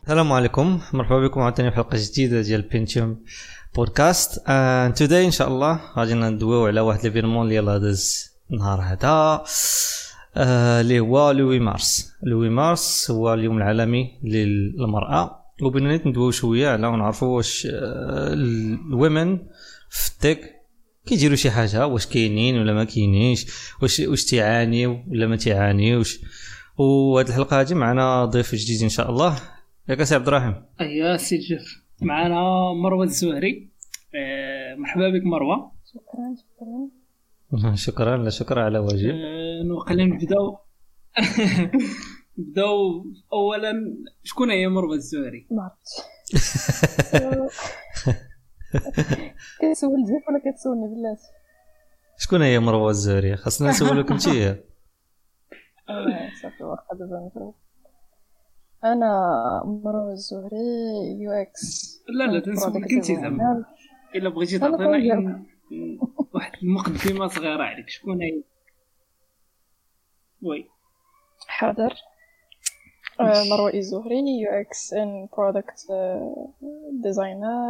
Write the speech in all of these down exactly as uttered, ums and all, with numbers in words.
السلام عليكم، مرحبا بكم عاوتاني في حلقه جديده ديال بينتيوم بودكاست. and today ان شاء الله غادي ندويو على واحد ليفينمون اللي يلاه داز النهار هذا اللي هو لوي مارس. لوي مارس هو اليوم العالمي للمراه، وبغينا ندويو شويه على ونعرفوا واش الومن في التك كيديروا شي حاجه، واش كاينين ولا ما كاينينش، واش واش تعاني ولا ما تعانيوش. وهاد الحلقه هذه معنا ضيف جديد ان شاء الله. ياك سي عبد الرحيم؟ ايوا سي جف، معنا مروه الزهري. أه مرحبا بك مروه. شكرا شكرا شكرا لا شكرا على واجب. أه نوقع نبداو نبداو اولا، شكون هي مروه الزهري؟ ما عرفتش. كتسول جف ولا كتسولني بلاتي؟ شكون هي مروه الزهري؟ خاصنا نسولوك انت. اه صافي واخا دابا نفهم. انا مروه الزهري يو اكس. لا لا تنسولك انت زعما الا بغيتي تعطينا واحد المقدمه صغيره عليك، شكون هي؟ وي حاضر. مروه الزهري يو اكس ان برودكت ديزاينر،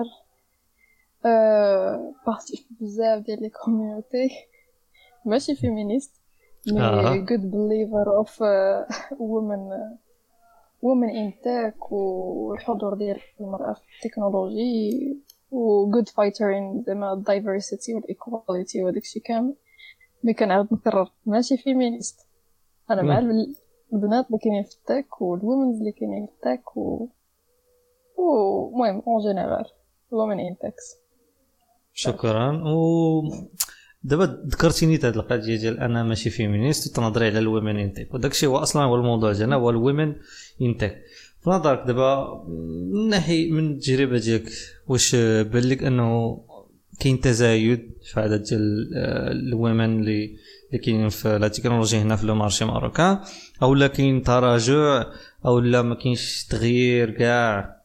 بارتي بزاف ديال لي كوميونيتي، ماشي فيمينيست مي جود بليفر اوف وومن women in tech والحضور ديال المرأة في التكنولوجي و good fighter in the diversity وال equality وداك الشيء كامل. مي كنعاود نكرر ماشي فيمينيست، انا مع البنات اللي كاينين في التك والومنز اللي كاينين في التك و المهم اون جينيرال women in tech. شكرا. و دابا ذكرتيني هذه القضيه ديال انا ماشي فيمينيست وتنظري على الومن انتك، وداك الشيء هو اصلا هو الموضوع ديالنا، هو الومن انتك. في نظرك دابا من ناحيه من التجربه ديالك، واش بان لك انه كاين تزايد في عدد ديال الومن اللي اللي كاينين في التكنولوجيا هنا في لو مارشي ماروكان، او لا كاين تراجع، او لا ما كاينش تغيير كاع؟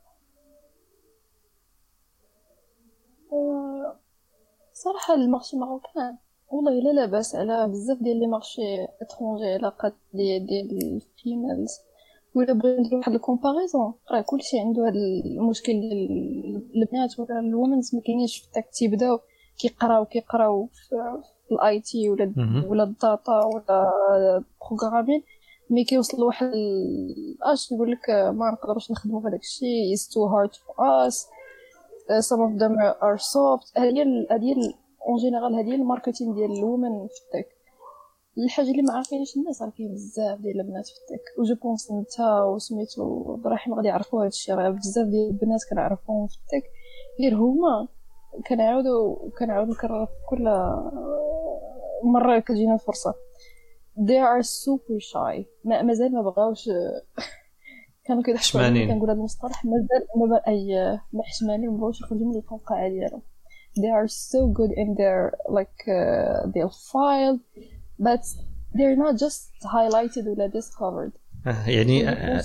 صراحه المارشي ماروكان والله الا لاباس على بزاف ديال لي مارشي اترونجي علاقات ديال ديال الفيميلز. ولا بغينا نديرو واحد الكومباريزون، راه كلشي عنده هذا المشكل ديال البنات ولا الومنز ما كاينينش في التك، تيبداو كيقراو كيقراو في الاي تي ولا ولا الداتا ولا بروغرامين، مي كيوصلوا واحد اش يقول لك ما نقدروش نخدموا هذاك الشيء، is too hard for us, uh, some of them are soft. هذه هذه اون جينيرال هذه الماركتينغ ديال الومن في التك. الحاجه اللي ما عارفينش الناس راه كاين بزاف ديال البنات في التك، و جو بونس انت وسميتو عبد الرحيم غادي يعرفوا هذا الشيء. راه بزاف ديال البنات كنعرفوهم في التك غير هما كنعاودوا كنعاود نكرر كل مره كتجينا الفرصه they are super shy. ما مازال ما بغاوش كانوا كيضحكوا عليا كنقول هذا المصطلح، مازال ما اي ما حشمانين ما بغاوش يخرجوا من القوقعه ديالهم. they are so good in their like uh, their file but they're not just highlighted ولا discovered. يعني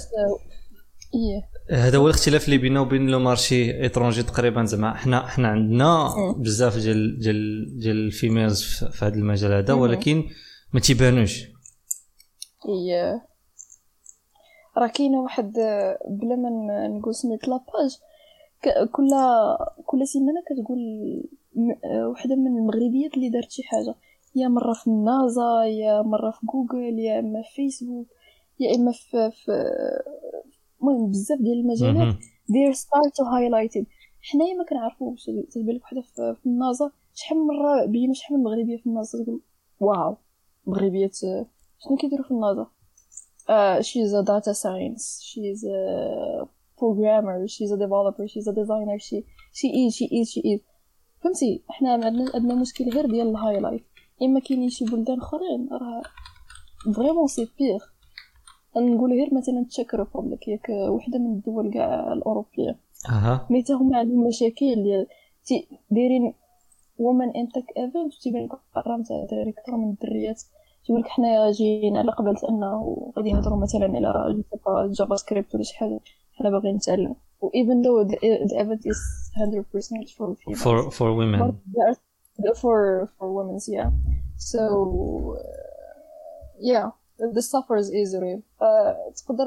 هذا هو الاختلاف اللي بيننا وبين لو مارشي اترونجي تقريبا. زعما حنا حنا عندنا بزاف ديال ديال ديال الفيميلز في هذا المجال هذا، ولكن ما تيبانوش. اي راه كاينه واحد بلا ما نقول سميت لاباج كل كل سيمانه كتقول وحده من المغربيات اللي دارت شي حاجه، يا مره في النازا يا مره في جوجل يا اما في فيسبوك يا اما في في المهم بزاف ديال المجالات they start to highlighted. حنايا ما كنعرفوش. تبان لك وحده في النازا، شحال من مره بينا شحال من مغربيه في النازا تقول واو مغربيات شنو كيديروا في النازا. uh, she's a data science, she's a programmer, she's a developer, she's a designer, she she is she is she is فهمتي. احنا عندنا عندنا مشكل غير ديال الهايلايت. اما كاينين شي بلدان اخرين راه فريمون سي بيغ. نقول غير مثلا تشيك ريبوبليك، ياك وحده من الدول كاع الاوروبيه اها مي حتى هما عندهم مشاكل ديال دايرين وومن ان تك ايفنت تيبان لك راه تاع دراري اكثر من الدريات. تقول لك حنا جايين على قبل انه غادي يهضروا مثلا على جافا سكريبت ولا شي حاجه، حنا باغيين نتعلم. و even though the, the event is one hundred percent for females, for for women for for women yeah. So uh, yeah the suffers is real. uh, تقدر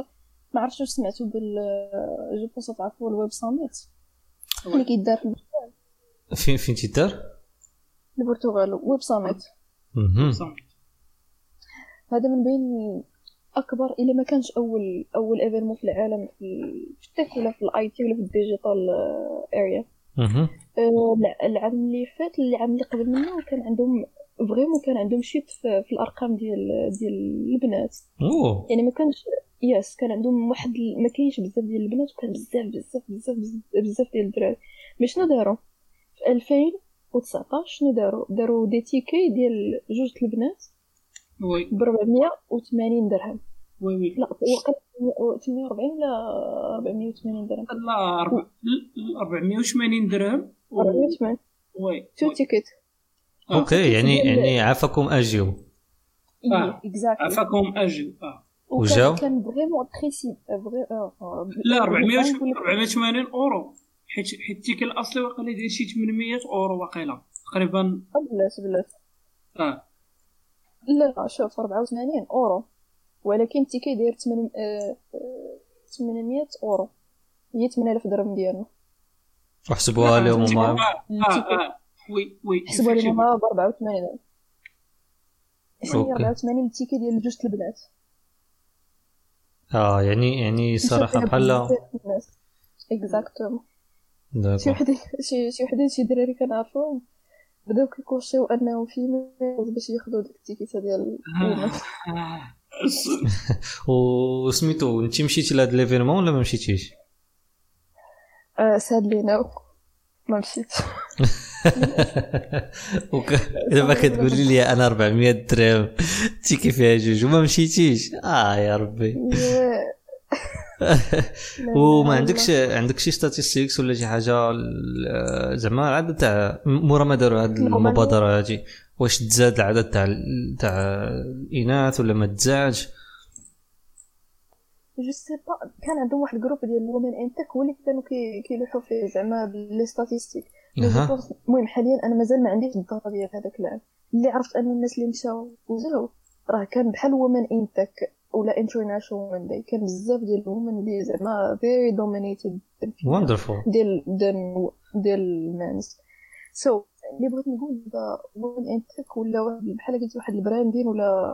ما عرفتش واش سمعتوا بال جو بونس تعرفوا الويب ساميت اللي كيدار في البرتغال. فين فين تيدار البرتغال ويب ساميت. اها هذا من بين اكبر الا ما كانش اول اول ايفينمون في العالم في التك ولا في الاي تي ولا في الديجيتال اريا. اها العام اللي فات العام اللي قبل منه كان عندهم فريمون كان عندهم شيت في, في الارقام ديال ديال البنات. اوه يعني ما كانش ياس كان عندهم واحد ما كاينش بزاف ديال البنات وكان بزاف بزاف بزاف بزاف ديال الدراري. باش شنو داروا في ألفين وتسعطاش شنو داروا داروا دي تيكي ديال جوج البنات وي ب أربعمية وثمانين درهم. وي وي لا وقت ثمانية وأربعين ولا أربعمية وثمانين درهم. لا أربعمية وثمانين درهم أربعمية وثمانين وي تو تيكيت. اوكي يعني يعني عافاكم اجيو اه اكزاكتلي عفاكم اجيو اه وجاو كان فريمون تريسي فري لا أربعمية وثمانين اورو حيت حيت التيكي الاصلي واقيلا داير شي ثمنمية اورو واقيلا تقريبا. بلات بلات اه لا شوف أربعة وثمانين اورو ولكن التيكي داير ثمانمية اورو هي ثمانية آلاف درهم ديالنا. وحسبوها لهم هما اه اه وي وي حسبوا لي هما ب أربعة وثمانين درهم. أوكي. أربعة وثمانين التيكي ديال جوج البنات. اه يعني يعني صراحه بحال اكزاكتومون شي دابا وحده شي شي وحده شي دراري كنعرفوهم بداو كيكوشيو انه في باش ياخذوا ديك التيكيت ديال وسميتو انت مشيتي لهاد ليفينمون ولا ما مشيتيش؟ اه سادلي نو ما مشيتش. وك دابا كتقولي لي انا أربعمية درهم تيكي فيها جوج وما مشيتيش. اه يا ربي. وما عندكش عندك شي ستاتستيكس ولا شي حاجه زعما العدد تاع مورا ما داروا هاد المبادره هادي واش تزاد العدد تاع تاع الاناث ولا ما تزادش؟ جو سي با كان عندهم واحد الجروب ديال الومن انتك هو اللي كانوا كيلوحوا فيه زعما لي ستاتستيك. المهم حاليا انا مازال ما عنديش الداتا ديال هذاك العام. اللي عرفت ان الناس اللي مشاو وجاو راه كان بحال ومن انتك ولا انترناشونال ومن داي كان بزاف ديال الومن اللي زعما very dominated wonderful ديال ديال ديال المانس. سو اللي بغيت نقول دابا ومن انتك ولا واحد بحال قلت واحد البراندين ولا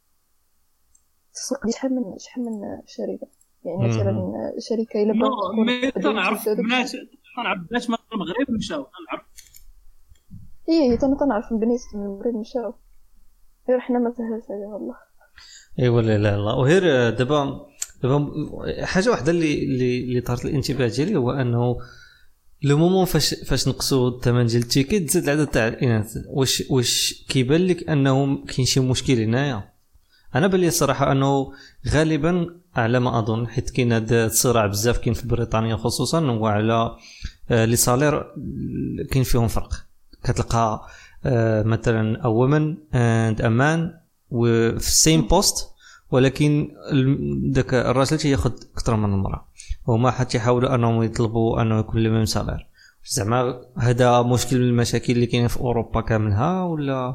تسوق شحال من شحال من شركه. يعني مثلا شركه الا بغات تكون نعرف بنات نعرف بنات من المغرب مشاو نعرف ايه انا تنعرف بنات من المغرب مشاو غير حنا ما سهلش علينا والله. اي ولا لا لا وغير دابا دابا حاجه واحده اللي اللي اللي طارت الانتباه ديالي هو انه لو مومون فاش فاش نقصوا الثمن ديال التيكيت زاد العدد تاع الاناث. واش واش كيبان لك انه كاين شي مشكل هنايا؟ انا بان لي الصراحه انه غالبا على ما اظن حيت كاين هذا الصراع بزاف كاين في بريطانيا خصوصا هو على لي صالير كاين فيهم فرق. كتلقى مثلا اومن اند امان وفي السيم بوست ولكن داك الراجل تياخذ اكثر من المراه وما حتى يحاولوا انهم يطلبوا انه يكون لي ميم سالير. زعما هذا مشكل من المشاكل اللي كاينه في اوروبا كاملها ولا؟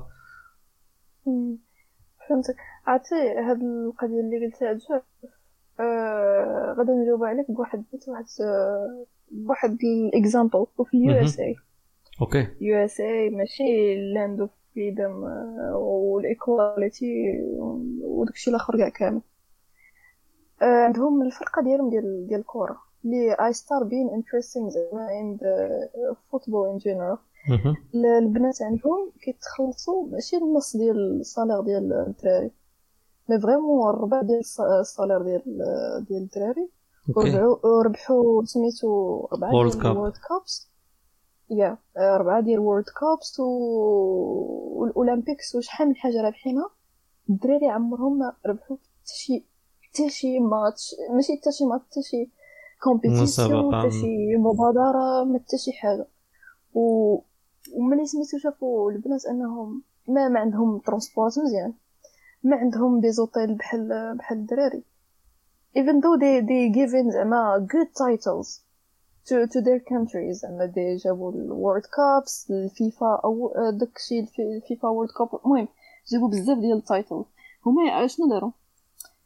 فهمتك. عرفتي هاد القضيه اللي قلتها بزاف آه غادي نجاوب عليك بواحد واحد بواحد الاكزامبل في اليو اس اي. اوكي يو اس اي ماشي لاند اوف فريدم والايكواليتي وداكشي الاخر كاع كامل. آه عندهم الفرقه ديالهم ديال ديال الكره اللي I start being interesting in the football in general. البنات عندهم كيتخلصوا ماشي النص ديال الصالير ديال الدراري مي فريمون الربع ديال الصالير ديال ديال الدراري. وربحوا ربحوا سميتو ربعه ديال الورلد كابس يا ربعه ديال الورلد كابس والاولمبيكس وشحال من حاجه رابحينها. الدراري عمرهم ما ربحوا حتى شي حتى شي ماتش ماشي حتى شي ماتش حتى شي كومبيتيسيون حتى شي مبادره ما حتى شي حاجه. و وملي سميتو شافوا البنات انهم ما ما عندهم ترونسبورت مزيان ما عندهم دي زوطيل بحال بحال الدراري even though they they given زعما good titles to to their countries. زعما دي جابوا الورلد كابس الفيفا او داكشي الفيفا وورلد كاب المهم جابوا بزاف ديال التايتل. هما شنو داروا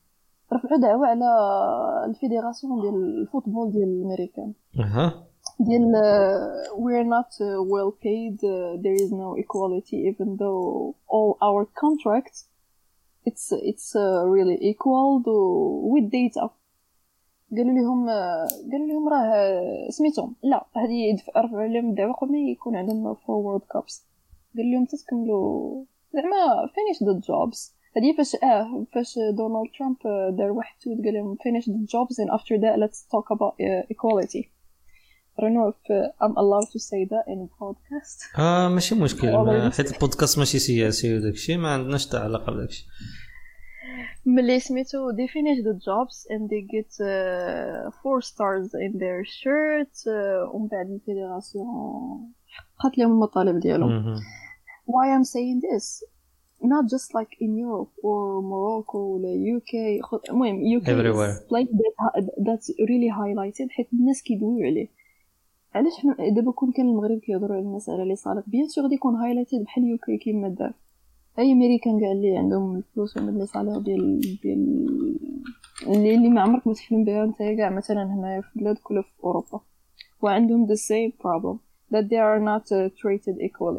رفعوا دعوة على الفيدراسيون ديال الفوتبول ديال الامريكان اها ديال uh, we're not uh, well paid, uh, there is no equality even though all our contracts it's it's uh, really equal to with data. قالوا لهم قالوا لهم راه سميتهم لا هذه رفعوا عليهم الدعوه قبل ما يكون عندهم فورورد كابس. قال لهم تكملوا زعما finish the jobs. هذه فاش اه فاش دونالد ترامب دار واحد تويت قال لهم finish the jobs and after that let's talk about uh, equality. I don't know if uh, I'm allowed to say that in a podcast. اه ماشي مشكل ما حيت البودكاست ماشي سياسي وداك الشيء ما عندناش حتى علاقه بداك الشيء. ملي سميتو they finish the jobs and they get uh, four stars in their shirt uh, ومن بعد الفيدراسيون حققت لهم المطالب ديالهم. Why I'm saying this not just like in Europe or Morocco ولا U K المهم U K everywhere is like that, that's really highlighted حيت الناس كيدويو عليه. علاش حنا دابا كون كان المغرب كيهضروا على المساله اللي صارت بيان سور غادي يكون هايلايتد بحال يو كي كيما دار اي امريكان كاع اللي عندهم الفلوس ولا اللي صالح ديال ديال اللي اللي ما عمرك ما تحلم بها انت كاع مثلا هنايا في بلاد ولا في اوروبا وعندهم the same problem that they are not uh, treated equally.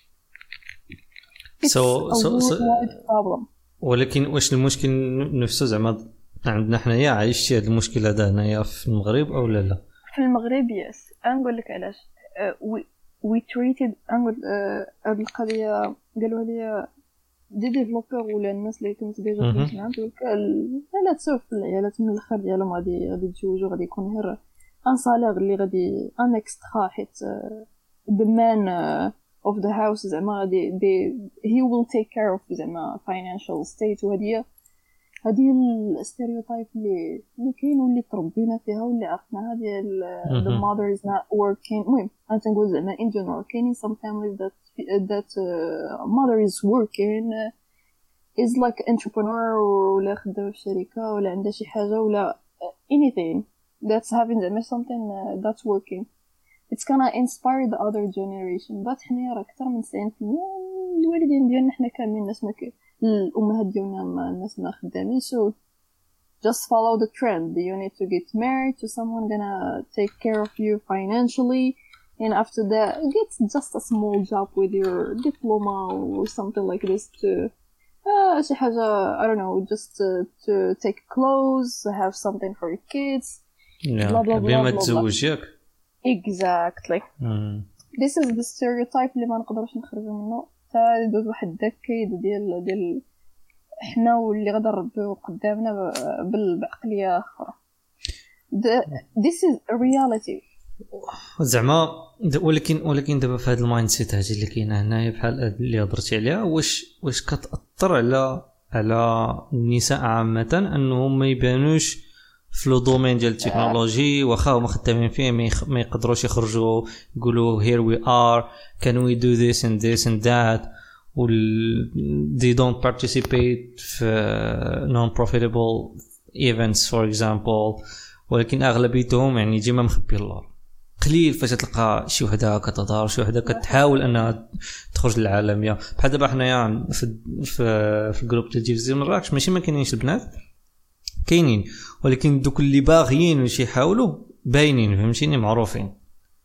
It's so a so, so problem. ولكن واش المشكل نفسه زعما عندنا حنايا عايشتي هذا المشكل هذا هنايا في المغرب او لا لا؟ في المغرب يس نقول لك علاش uh, we we treated نقول هاد uh, القضيه قالوا لي دي ديفلوبر ولا الناس اللي كنت ديجا خدمت معاهم لا تسوف العيالات من الاخر ديالهم غادي غادي يتزوجوا غادي يكون غير ان صالير اللي غادي ان اكسترا حيت the man uh, of the house زعما غادي he will take care of زعما financial state. وهذه هذه الستيريوتايب اللي اللي كاين واللي تربينا فيها واللي عرفناها ديال the mother is not working. المهم انا تنقول زعما in general كاينين some families that that uh, mother is working uh, is like entrepreneur ولا خدامه في شركه ولا عندها شي حاجه ولا anything that's having زعما something uh, that's working. it's gonna inspire the other generation. but حنا راه اكثر من تسعين بالمية الوالدين ديالنا حنا كاملين الناس ما كاين الامهات ديالنا الناس ما خدامين so just follow the trend. You need to get married to someone gonna take care of you financially and after that get just a small job with your diploma or something like this to uh, شي حاجة I don't know just to, to take clothes have something for your kids yeah. blah blah blah, blah, blah. exactly mm. this is the stereotype اللي ما نقدرش نخرجوا منه حتى دوز واحد الدكيد ديال ديال احنا واللي غادي نربيو قدامنا بالعقليه اخرى. this is a reality زعما ولكن ولكن دابا في هذا المايند سيت هذه اللي كاينه هنايا بحال اللي هضرتي عليها واش واش كتاثر على على النساء عامه انهم ما يبانوش في لو دومين ديال التكنولوجي واخا هما خدامين فيه ما يقدروش يخرجوا يقولوا here we are can we do this and this and that وال they don't participate في non profitable events for example. ولكن اغلبيتهم يعني ديما مخبي اللور. قليل فاش تلقى شي وحده كتظهر شي وحده كتحاول انها تخرج للعالميه بحال دابا حنايا في في في الجروب ديال جيفزي مراكش ماشي ما كاينينش البنات كاينين ولكن دوك اللي باغيين واش يحاولوا باينين فهمتيني معروفين.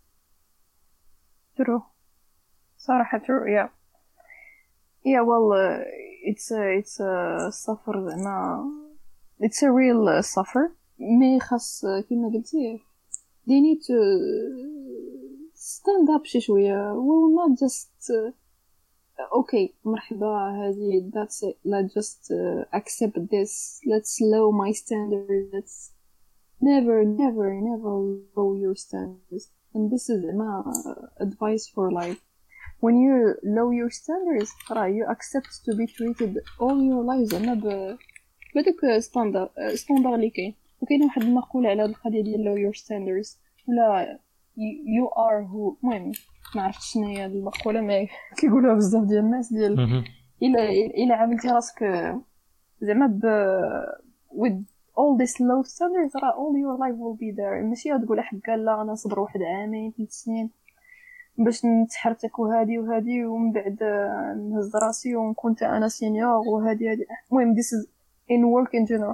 true صراحه true yeah yeah well uh, it's a, it's a suffer زعما it's a real uh, suffer مي خاص كما قلتي they need to stand up شي شويه we will not just uh, okay مرحبا هذه that's it let's just uh, accept this let's lower my standards let's never never never lower your standards and this is my uh, advice for life. when you lower your standards you accept to be treated all your life زعما بدك ستاندر ستاندر اللي كاين. وكاين واحد المقولة على هذه القضيه ديال lower your standards ولا you are who المهم ما عرفتش شنو هي المقوله ما كيقولوها بزاف ديال الناس ديال الا الا عملتي راسك زعما ب with all this low standards راه all your life will be there. ماشي تقول حقا لا انا نصبر واحد عامين ثلاث سنين باش نتحرتك وهادي وهادي ومن بعد نهز راسي ونكون انا سينيور وهادي هادي. المهم this is in work in general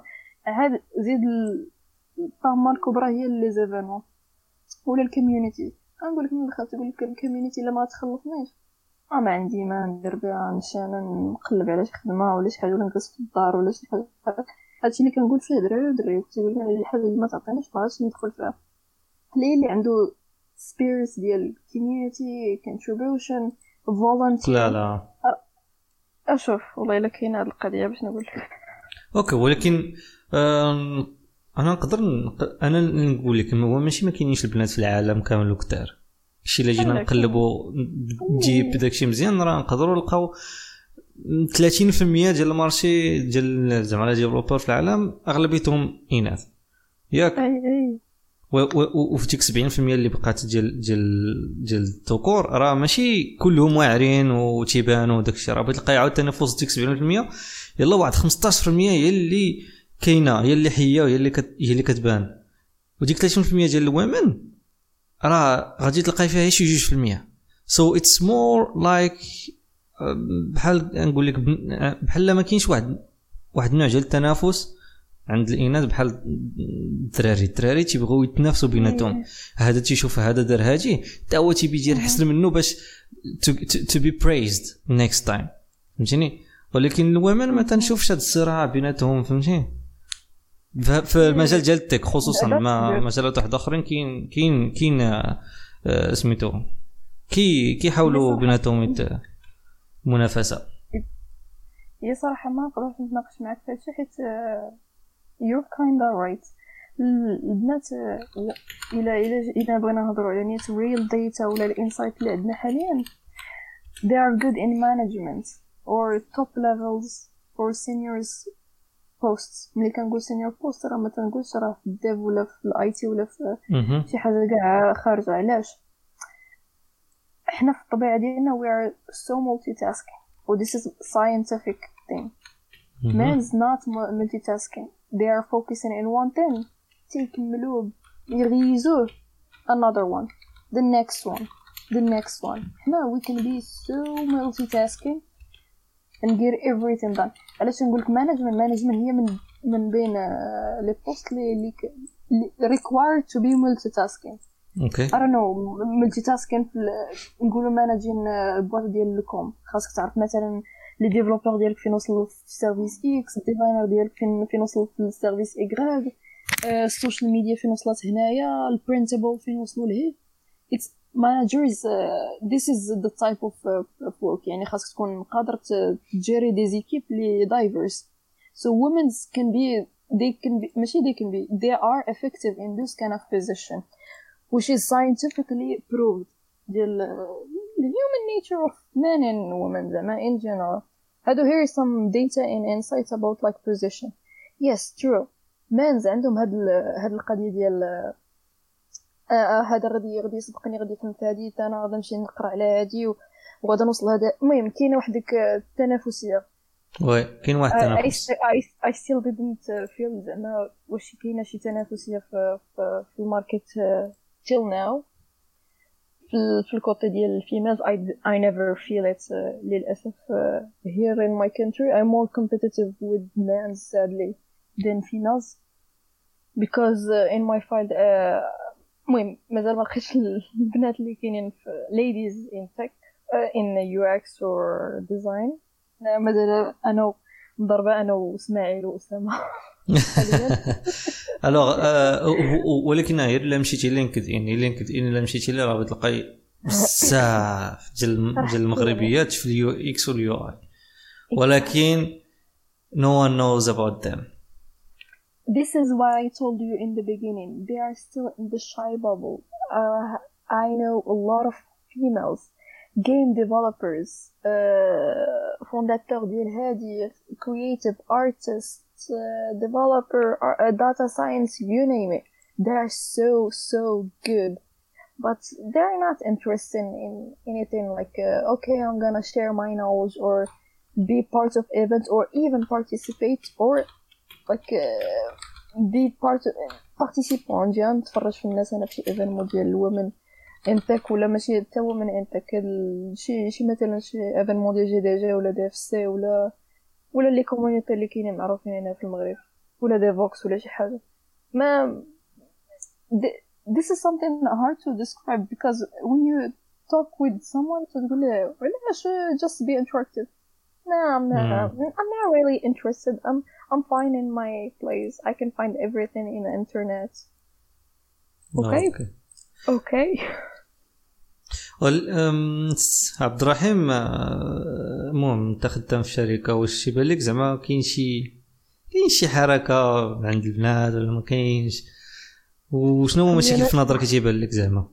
هاد زيد الطامه الكبرى هي لي زيفينمون ولا الكوميونيتي. غنقول لك من الاخر تقول لك الكوميونيتي الا ما تخلصنيش اه ما عندي ما ندير بها، نمشي انا نقلب على شي خدمه ولا شي حاجه ولا نجلس في الدار ولا شي حاجه. هادشي اللي كنقول فيه دراري ودري تيقول لي الحاجه اللي ما تعطينيش باش ندخل فيها. اللي اللي عنده سبيريت ديال كوميونيتي كونتريبيوشن فولونتير لا لا اشوف والله الا كاينه هاد القضيه باش نقول لك. اوكي ولكن آه انا نقدر نق... انا نقول لك هو ماشي ما كاينينش البنات في العالم كامل كثار. شي الا جينا نقلبوا جيب داكشي مزيان راه نقدروا نلقاو ثلاثين بالمية ديال المارشي ديال زعما لي ديفلوبر في العالم اغلبيتهم اناث ياك. اي اي وفي ديك سبعين بالمية اللي بقات ديال ديال ديال الذكور راه ماشي كلهم واعرين وتيبانوا داكشي، راه بتلقى عاوتاني في وسط ديك سبعين بالمية يلا واحد خمسطاش بالمية هي اللي كاينه، هي اللي حيه وهي اللي كت... هي اللي كتبان. وديك ثلاثين بالمية ديال الومن راه غادي تلقاي فيها شي جوج بالمية. so it's more like بحال نقول لك بحال ما كاينش واحد واحد النوع ديال التنافس عند الاناث بحال الدراري. الدراري تيبغيو يتنافسوا بيناتهم، هذا تيشوف هذا دار هادي حتى هو تيبي يدير احسن منه باش to, to, to be praised next time فهمتيني. ولكن الومن ما تنشوفش هذا الصراع بيناتهم فهمتي. في المجال ديال التك خصوصا ما مجالات واحد اخرين كاين كاين كاين آه سميتو كي كيحاولوا بيناتهم منافسه. هي صراحه ما نقدرش نتناقش معك في هادشي حيت you're kinda right. البنات الى الى اذا بغينا نهضروا على نيت real data ولا الانسايت اللي عندنا حاليا they are good in management or top levels or seniors posts. ملي كنقول senior post راه ما تنقولش راه في الديف ولا في الاي تي ولا في شي حاجه كاع خارجه. علاش احنا في الطبيعه ديالنا we are so multitasking or this is scientific thing. men's not multitasking, they are focusing in one thing تيكملوه يغيزوه another one the next one the next one. حنا we can be so multitasking and get everything done. علاش نقولك management management هي من من بين لي بوست اللي required to be multitasking. اوكي I don't know multitasking نقولوا managing البواط ديال الكوم خاصك تعرف مثلا لي ديفلوبر ديالك فين وصلوا في السيرفيس اكس، الديزاينر ديالك فين فين وصلوا في السيرفيس ايغريك، السوشيال ميديا فين وصلت هنايا، البرينتابل فين وصلوا لهيه. it's managers uh, this is the type of, uh, of work. يعني خاصك تكون قادر تجيري دي زيكيب لي diverse. so women can be they can be ماشي they can be they are effective in this kind of position which is scientifically proved. ديال the human nature of men and women زعما in general. هادو here is some data and insights about like position. yes true men's عندهم هاد هاد القضيه ديال آه هذا غادي غادي يسبقني غادي يفهم في هادي انا غادي نمشي نقرا على هادي وغادي نوصل هذا. المهم كاينه واحد ديك التنافسيه وي كاين واحد التنافس. I, I, I still didn't feel زعما واش كاينه شي تنافسيه في في, في الماركت uh, till now في في الكوتي ديال الفيميلز. I, I never feel it uh, للأسف uh, here in my country I'm more competitive with men sadly than females because uh, in my field المهم uh, مازال ما لقيتش البنات اللي كاينين في ladies in tech uh, in يو إكس or design. مازال انا مضربه انا واسماعيل واسامه الوغ ولكن غير الا مشيتي لينكد ان لينكد ان الا مشيتي ليه راه بتلقاي بزاف ديال ديال المغربيات في اليو اكس واليو اي ولكن no one knows about them. This is why I told you in the beginning they are still in the shy bubble. uh, I know a lot of females game developers uh, fondateurs ديال هادي creative artists uh, developer uh, data science you name it. they are so so good but they're not interested in anything like uh, okay I'm gonna share my knowledge or be part of events or even participate or like uh, be part of participant نجي نتفرج في الناس انا في ايفنت ديال الومن انتك ولا ماشي حتى هو من انتك شي شي مثلا شي ايفينمون ديال جي دي جي ولا دي اف سي ولا ولا لي كومونيتي اللي كاينين معروفين هنا في المغرب ولا ديفوكس ولا شي حاجه ما this is something hard to describe because when you talk with someone تقول له علاش just be interactive. No, I'm not. Mm. I'm not really interested. I'm I'm fine in my place. I can find everything in the internet. Okay. Okay. okay. well, um, عبد الرحيم المهم انت خدام في شركه، واش يبان لك زعما كاين شي كاين شي حركه عند البنات ولا ما كاينش؟ وشنو هو المشاكل في نظرك تيبان لك زعما؟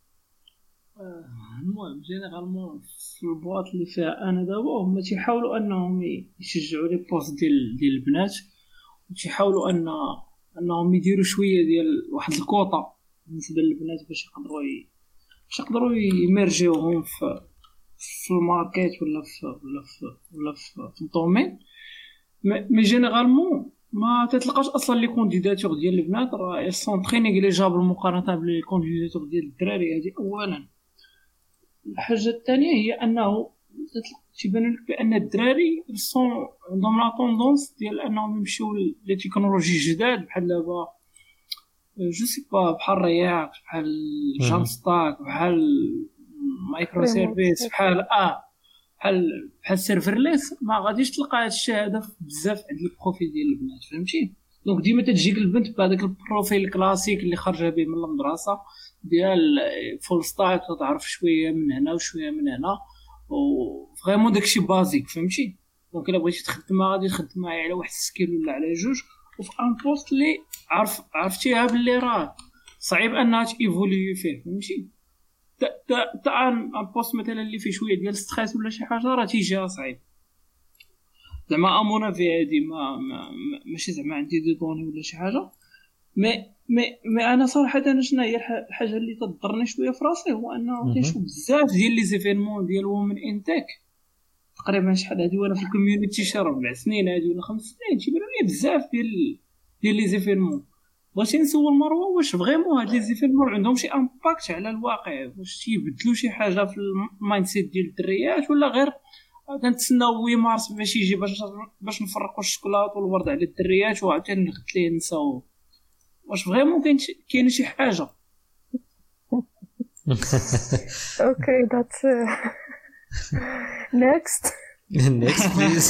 المهم جينيرالمون في البواط اللي فيها انا دابا هما تيحاولوا انهم يشجعوا لي بوست ديال ديال البنات، وتيحاولوا ان انهم يديروا شويه ديال واحد الكوطه بالنسبه للبنات باش يقدروا ي... باش يقدروا يمرجيوهم في في الماركت ولا في ولا في ولا في, في الدومين. مي جينيرالمون ما تتلقاش اصلا لي كونديداتور ديال البنات راه سون تري نيغليجابل مقارنه بلي كونديداتور ديال الدراري. هذه اولا. الحاجه الثانيه هي انه تيبان لك بان الدراري سون عندهم لا طوندونس ديال انهم يمشيو لي تكنولوجي جداد بحال دابا جو سي با بحال رياكت بحال جام ستاك بحال مايكرو سيرفيس بحال اه بحال بحال سيرفرليس. ما غاديش تلقى هذا الشيء هذا بزاف عند البروفيل ديال البنات فهمتي. دونك ديما تجيك البنت بهذاك البروفيل الكلاسيك اللي خرجها به من المدرسه ديال فول ستاك، تعرف شويه من هنا وشويه من هنا وفريمون داكشي بازيك فهمتي. دونك الا بغيتي تخدمها غادي تخدمها على واحد سكيل ولا على جوج وفي ان بوست اللي عرف عرفتيها باللي راه صعيب انها تيفولي فيه فهمتي. تا تا تا ان بوست مثلا اللي فيه شويه ديال ستريس ولا شي حاجه راه تيجيها صعيب زعما امونا في هذه ما ماشي زعما عندي دي دوني ولا شي حاجه. مي مي مي انا صراحه انا شنو هي الحاجه اللي تضرني شويه في راسي هو انه كنشوف بزاف ديال لي زيفينمون ديال وومن انتك تقريبا شحال هادي وانا في الكوميونيتي شي ربع سنين هادي ولا خمس سنين تيبان لي بزاف ديال ديال لي زيفينمون. بغيتي نسول مروه واش فريمون هاد لي زيفينمون عندهم شي امباكت على الواقع، واش تيبدلوا شي حاجه في المايند سيت ديال الدريات ولا غير كنتسناو وي مارس باش يجي باش باش نفرقوا الشوكولاط والورد على الدريات وعاوتاني الغد ليه نساو؟ واش فريمون كاين كاين شي حاجه؟ اوكي that's next next please.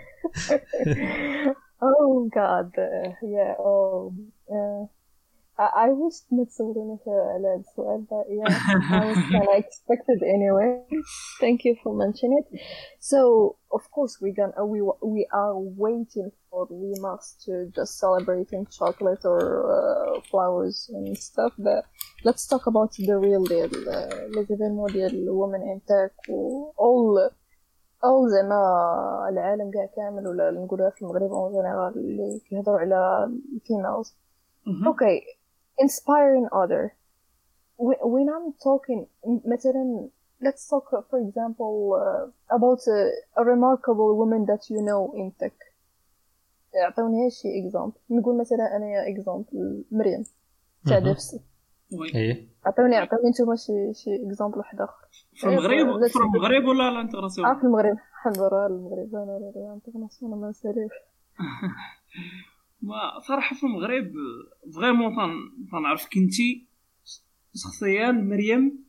oh god uh, yeah oh uh, I, I wish ما تسولوني على هذا السؤال but yeah I was kind of expected anyway. Thank you for mentioning it. So of course we gonna we we are waiting for we must to just celebrating chocolate or uh, flowers and stuff, but let's talk about the real deal. let's even more deal women in tech all all زعما العالم كاع كامل ولا نقولها في المغرب اون جينيرال اللي كيهضروا على الفيميلز. okay inspiring other when I'm talking مثلا let's talk for example uh, about a, a remarkable woman that you know in tech. اعطوني شي example. نقول مثلا انا example مريم تاع دفسي. ايه اعطوني اعطوني نتوما شي شي example واحد اخر في المغرب في المغرب ولا لا انتغراسيون؟ اه في المغرب حضر المغرب انا لا انتغراسيون ما نساليش. ما صراحه في المغرب فريمون تنعرف كنتي شخصيا مريم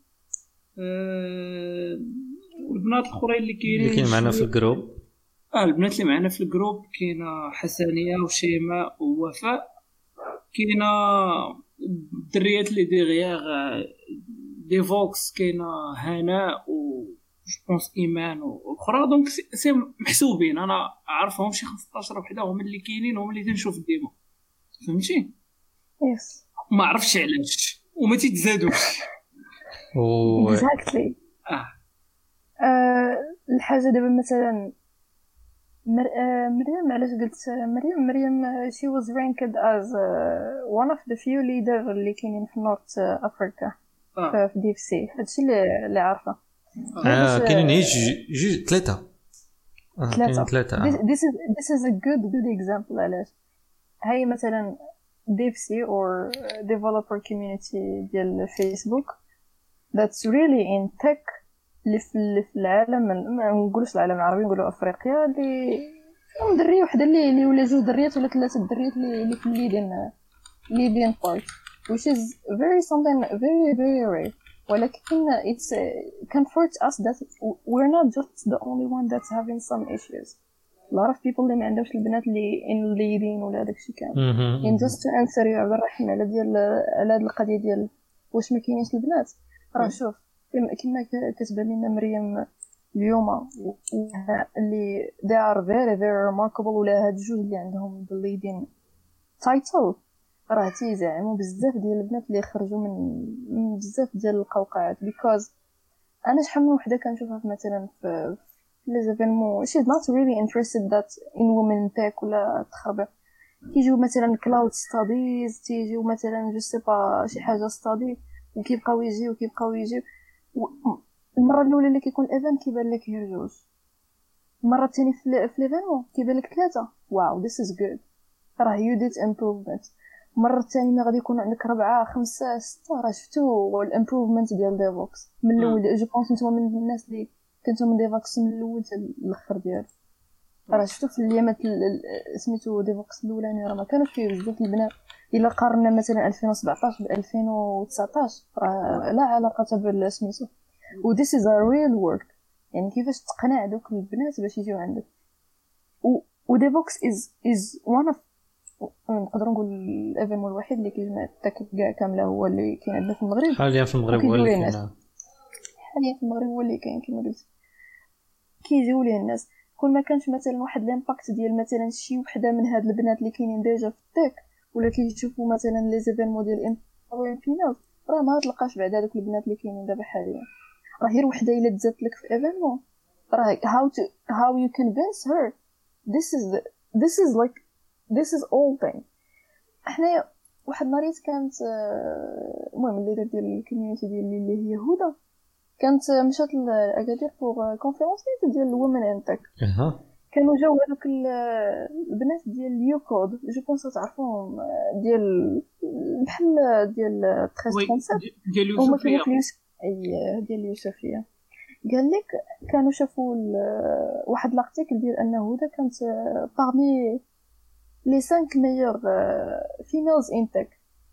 أه والبنات الاخرين اللي كاينين اللي كاين معنا في الجروب. اه البنات اللي معنا في الجروب كاينه حسانيه وشيماء ووفاء، كاينه الدريات اللي ديغيغ ديفوكس، كاينه هناء و جوبونس ايمان واخرى. دونك سي محسوبين انا عارفهم شي خمسطاش وحده هما اللي كاينين هما اللي تنشوف ديما فهمتي. يس ما عرفتش علاش وما تيتزادوش و اكزاكتلي. اه الحاجه دابا مثلا مر... uh, مريم علاش قلت مريم مريم uh, she was ranked as uh, one of the few leader اللي كاينين في نورث افريكا آه. في دي اف سي. هادشي اللي اللي عارفه. اه كاينين هي جوج ثلاثه ثلاثه ثلاثه this, this is this is a good good example. علاش هاي مثلا دي اف سي or developer community ديال فيسبوك that's really in tech اللي في العالم، ما نقولش العالم العربي نقولوا افريقيا، اللي فيهم دري وحده اللي اللي ولا جوج دريات ولا ثلاثه دريات اللي اللي في الليدين Libyan part, which is very something very very rare. ولكن it's uh, comforts us that we're not just the only one that's having some issues. A lot of people اللي ما عندهمش البنات اللي in leading ولا داك الشيء كامل. In just to answer يا عبد الرحيم على ديال على هذه القضيه ديال واش ما كاينينش البنات، راه شوف كما كتبان لنا مريم اليوم اللي they are very very remarkable، ولا هاد الجوج اللي عندهم the leading title راه تيزعموا بزاف ديال البنات اللي خرجوا من, من بزاف ديال القوقعات. because انا شحال من وحده كنشوفها مثلا في لي زيفينمون she's not really interested that in women tech ولا تخربق، كيجيو مثلا cloud studies، تيجيو مثلا جو سي با شي حاجه study وكيبقاو يجيو وكيبقاو يجيو. المره الاولى اللي كيكون الايفنت كيبان لك غير جوج، المره الثانيه في الايفنت كيبان لك ثلاثه. واو this is good، راه you did improvement. مرة الثانية غادي يكون عندك ربعة خمسة ستة، راه شفتوا الامبروفمنت ديال ديفوكس من الاول. جو بونس نتوما من الناس اللي كنتو من ديفوكس من الاول حتى الاخر ديالو، راه شفتوا في الايامات سميتو ديفوكس الاولاني راه ما كانوش فيه بزاف البنات. الا قارنا مثلا ألفين وسبعطاش ب ألفين وتسعطاش راه لا علاقه بالسميتو. و this is a real work، يعني كيفاش تقنع دوك البنات باش يجيو عندك. و و ديفوكس is is one of نقدر نقول الايفن الوحيد اللي كيجمع التك كاع كامله، هو اللي كاين عندنا في المغرب حاليا. في المغرب هو اللي كاين حاليا في المغرب هو اللي كاين كما قلت، كيجيو ليه الناس. كل ما كانش مثلا واحد الامباكت ديال مثلا شي وحده من هاد البنات اللي كاينين ديجا في التك، ولا كيشوفوا مثلا لي زيفينمون ديال امباورين فينال، راه ما تلقاش بعدا هذوك البنات اللي كاينين دابا حاليا. راه غير وحده الا تزادت لك في ايفينمون، راه how to how you convince her this is the, this is like this is all thing. احنا واحد مريض كانت المهم اللي ديال الكوميونيتي ديال اللي هي هدى، كانت مشات لاكادير بوغ كونفيرونس ديال الومن ان تك. اها كانوا جاو هذوك البنات ديال اليو كود، جو بونس تعرفوهم، ديال بحال ديال ثلاثة وثلاثين ديال يوسفيه. اي ديال يوسفيه. قال لك كانوا شافوا واحد لارتيكل ديال ان هدى كانت parmi les cinq meilleures uh, females in tech.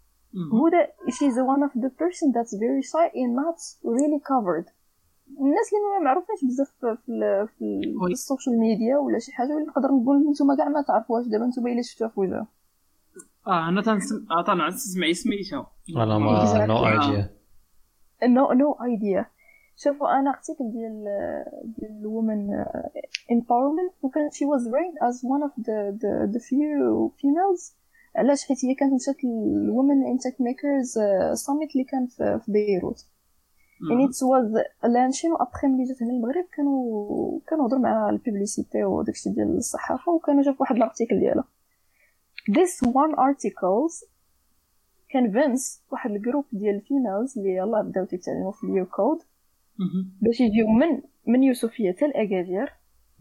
هدى she's one of the person that's very shy and not really covered. الناس اللي ما معروفينش بزاف في في السوشيال ميديا ولا شي حاجه، اللي نقدر نقول نتوما كاع ما تعرفوهاش دابا نتوما الا شفتوها في وجهها. اه انا تنسمع طالع تسمعي سميتها ولا ما نو ايديا نو نو ايديا. شوفوا انا ارتيكل ديال ديال women empowerment، وكان she was ranked as one of the the the few females. علاش؟ حيت هي كانت مشات الwomen in tech makers summit اللي كان في بيروت، and it was لانشين. وابخي ملي جات هنا المغرب كانوا كانوا هضروا مع الببليسيتي وداكشي ديال الصحافه، وكانوا جابوا واحد الارتيكل ديالها. this one articles convince واحد الجروب ديال females اللي يلاه بداو تيتعلموا في اليو كود باش يجيو من من يوسفيه حتى لاكادير،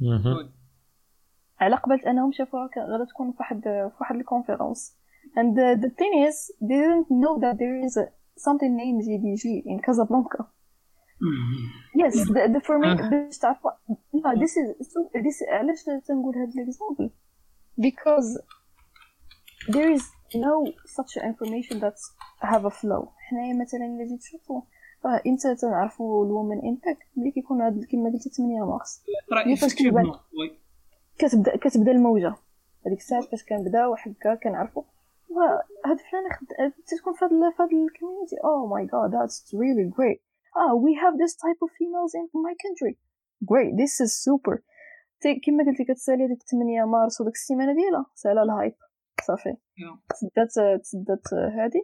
على قبلت انهم شافوها غادا تكون في واحد في واحد الكونفرنس. and the, the thing is they didn't know that there is a, something named G D G in Casablanca. yes the, the for me باش تعرفوا this is so this علاش تنقول هذا الاكزامبل because there is no such information that have a flow. حنايا مثلا الا جيت تشوفوا راه انت تنعرفوا الومن انتك ملي كيكون هذا كما قلتي ثمانية مارس كتبدا كتبدا الموجه هذيك الساعه فاش كنبداو هكا كنعرفوا هاد فلان خد تكون في هذا في هذا الكوميونيتي. oh my god that's really great. ah we have this type of females in my country. great this is super. كما قلتي كتسالي ديك ثمانية مارس وديك السيمانه ديالها سالا الهايب صافي تسدات تسدات هذه.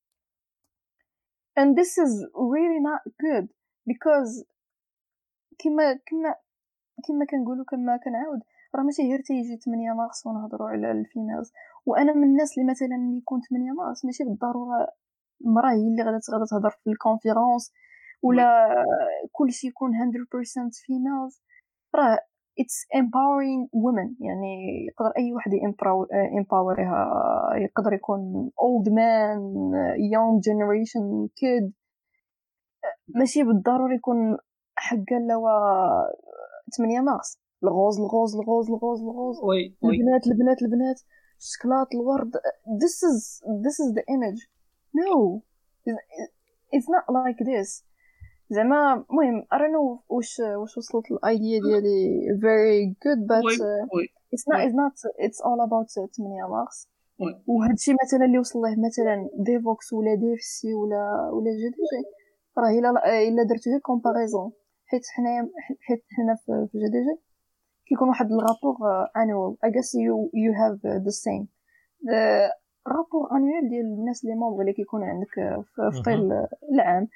and this is really not good because كما كما كما كنقولوا كما كنعاود راه ماشي غير تيجي ثمانية مارس ونهضروا على الفيميلز. وانا من الناس اللي مثلا اللي يكون ثمانية مارس ماشي بالضروره المراه هي اللي غادا غادا تهضر في الكونفيرونس ولا كلشي يكون مية بالمية فيميلز. راه it's empowering women، يعني يقدر اي واحد empowerها، يقدر يكون old man young generation kid، ماشي بالضروري يكون حق لوا ثمانية مارس. الغوز الغوز الغوز الغوز الغوز وي وي البنات البنات البنات الشكلاط الورد. this is this is the image. no it's not like this. زعما المهم I don't know واش واش وصلت الايديا ديالي very good but وي وي it's not it's not it's all about ثمانية مارس. وي وهذا الشيء مثلا اللي وصل له مثلا ديفوكس ولا ديفسي ولا ولا جي دي جي راه الا الا درتو غير كومباريزون حيت حنايا حيت حنا في جي دي جي كيكون واحد الرابور انوال I guess you you have the same the رابور انوال ديال الناس اللي مومبر اللي كيكون عندك في طيل العام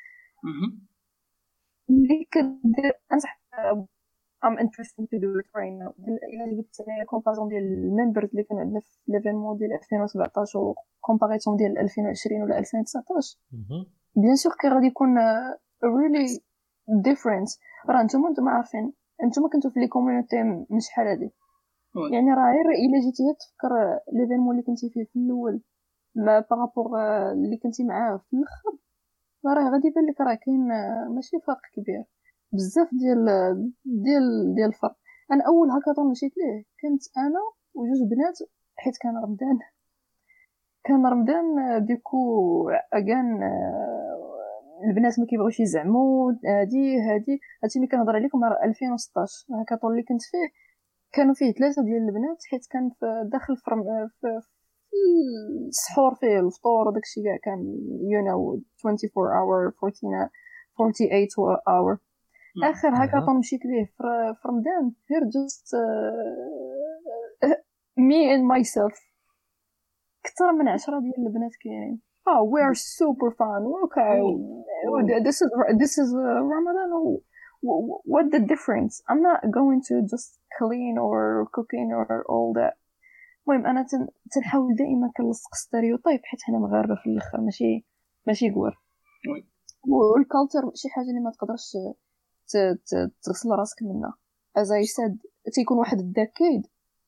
اللي كدير انصح I'm interested to do it right now. إلا جبت لي كومباريزون ديال الممبرز اللي كانوا عندنا في ليفينمون ديال ألفين وسبعطاش و كومباريزون ديال ألفين وعشرين ولا ألفين وتسعطاش بيان سور كي غادي يكون really different. راه نتوما نتوما عارفين نتوما كنتو في لي كوميونيتي من شحال هادي يعني راه غير الا جيتي تفكر ليفينمون اللي كنتي فيه في الاول ما بارابور اللي كنتي معاه في الاخر راه غادي يبان لك راه كاين ماشي فرق كبير بزاف ديال ديال ديال الفرق. انا اول هاكاطون مشيت ليه كنت انا وجوج بنات حيت كان رمضان كان رمضان ديكو كان البنات ما كيبغيوش يزعموا هادي هادي هادشي اللي كنهضر عليكم راه ألفين وستطاش هاكاطون اللي كنت فيه كانوا فيه ثلاثه ديال البنات حيت كان في داخل فرم في السحور فيه الفطور وداكشي كاع كان you know twenty-four hour fourteen forty-eight hour. اخر هاكاطون مشيت ليه في رمضان غير just uh, me and myself كثر من عشرة ديال البنات كاينين. oh we are super fun okay this is this is uh, Ramadan what the difference. I'm not going to just clean or cooking or all that. المهم انا تنحاول دائما كنلصق ستيريوتايب حيت حنا مغاربه في الاخر ماشي ماشي كوار والكالتر شي حاجه اللي ما تقدرش تغسل راسك منها as I said تيكون واحد الدكيد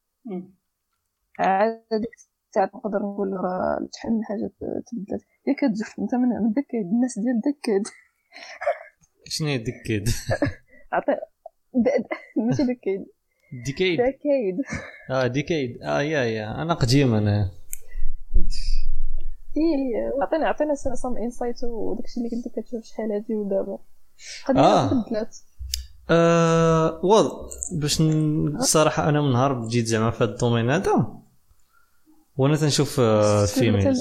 عاد ديك الساعه نقدر نقول راه شحال من حاجه تبدلت ياك كتجف انت من الدكيد الناس ديال الدكيد شنو هي الدكيد عطي ماشي دكيد ديكيد دكيد اه ديكيد اه يا يا انا قديم انا ايه عطينا عطينا سام انسايت وداكشي اللي كنت كتشوف شحال هادي ودابا قد بدلات اه وال باش الصراحه انا من نهار جيت زعما في هذا الدومين هذا وانا تنشوف الفيميلز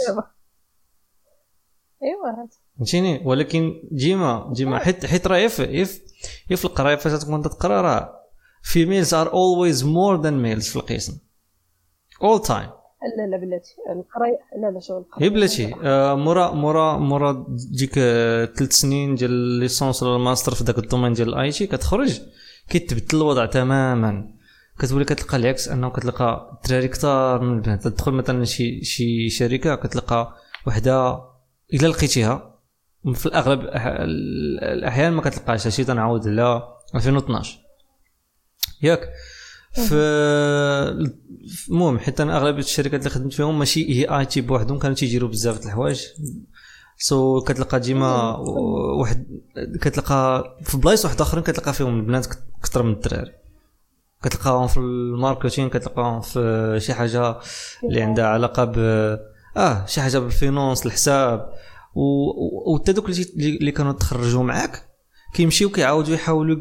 ايوا فهمتيني ولكن ديما ديما حيت حيت راه في في القرايه فاش تكون تقرا راه females are always more than males في القسم all time. لا لا بلاتي القرايه لا لا شغل القرايه هي بلاتي آه مورا مورا مورا ديك ثلاث سنين ديال ليسونس ولا الماستر في داك الدومين ديال الاي تي كتخرج كيتبدل الوضع تماما كتولي كتلقى العكس انه كتلقى الدراري كثار من البنات تدخل مثلا شي شي شركه كتلقى وحده الا لقيتيها في الاغلب الاحيان ما كتلقاش شي تنعاود على ألفين واثناش ياك في المهم حتى انا اغلبيه الشركات اللي خدمت فيهم ماشي هي اي تي بوحدهم كانوا تيجيروا بزاف د الحوايج سو so, كتلقى ديما واحد كتلقى في بلايص واحد اخرين كتلقى فيهم البنات اكثر من الدراري كتلقاهم في الماركتينغ كتلقاهم في شي حاجه اللي عندها علاقه ب اه شي حاجه بالفينانس الحساب و وتدوك اللي كانوا تخرجوا معاك كيمشيو كيعاودوا يحاولوا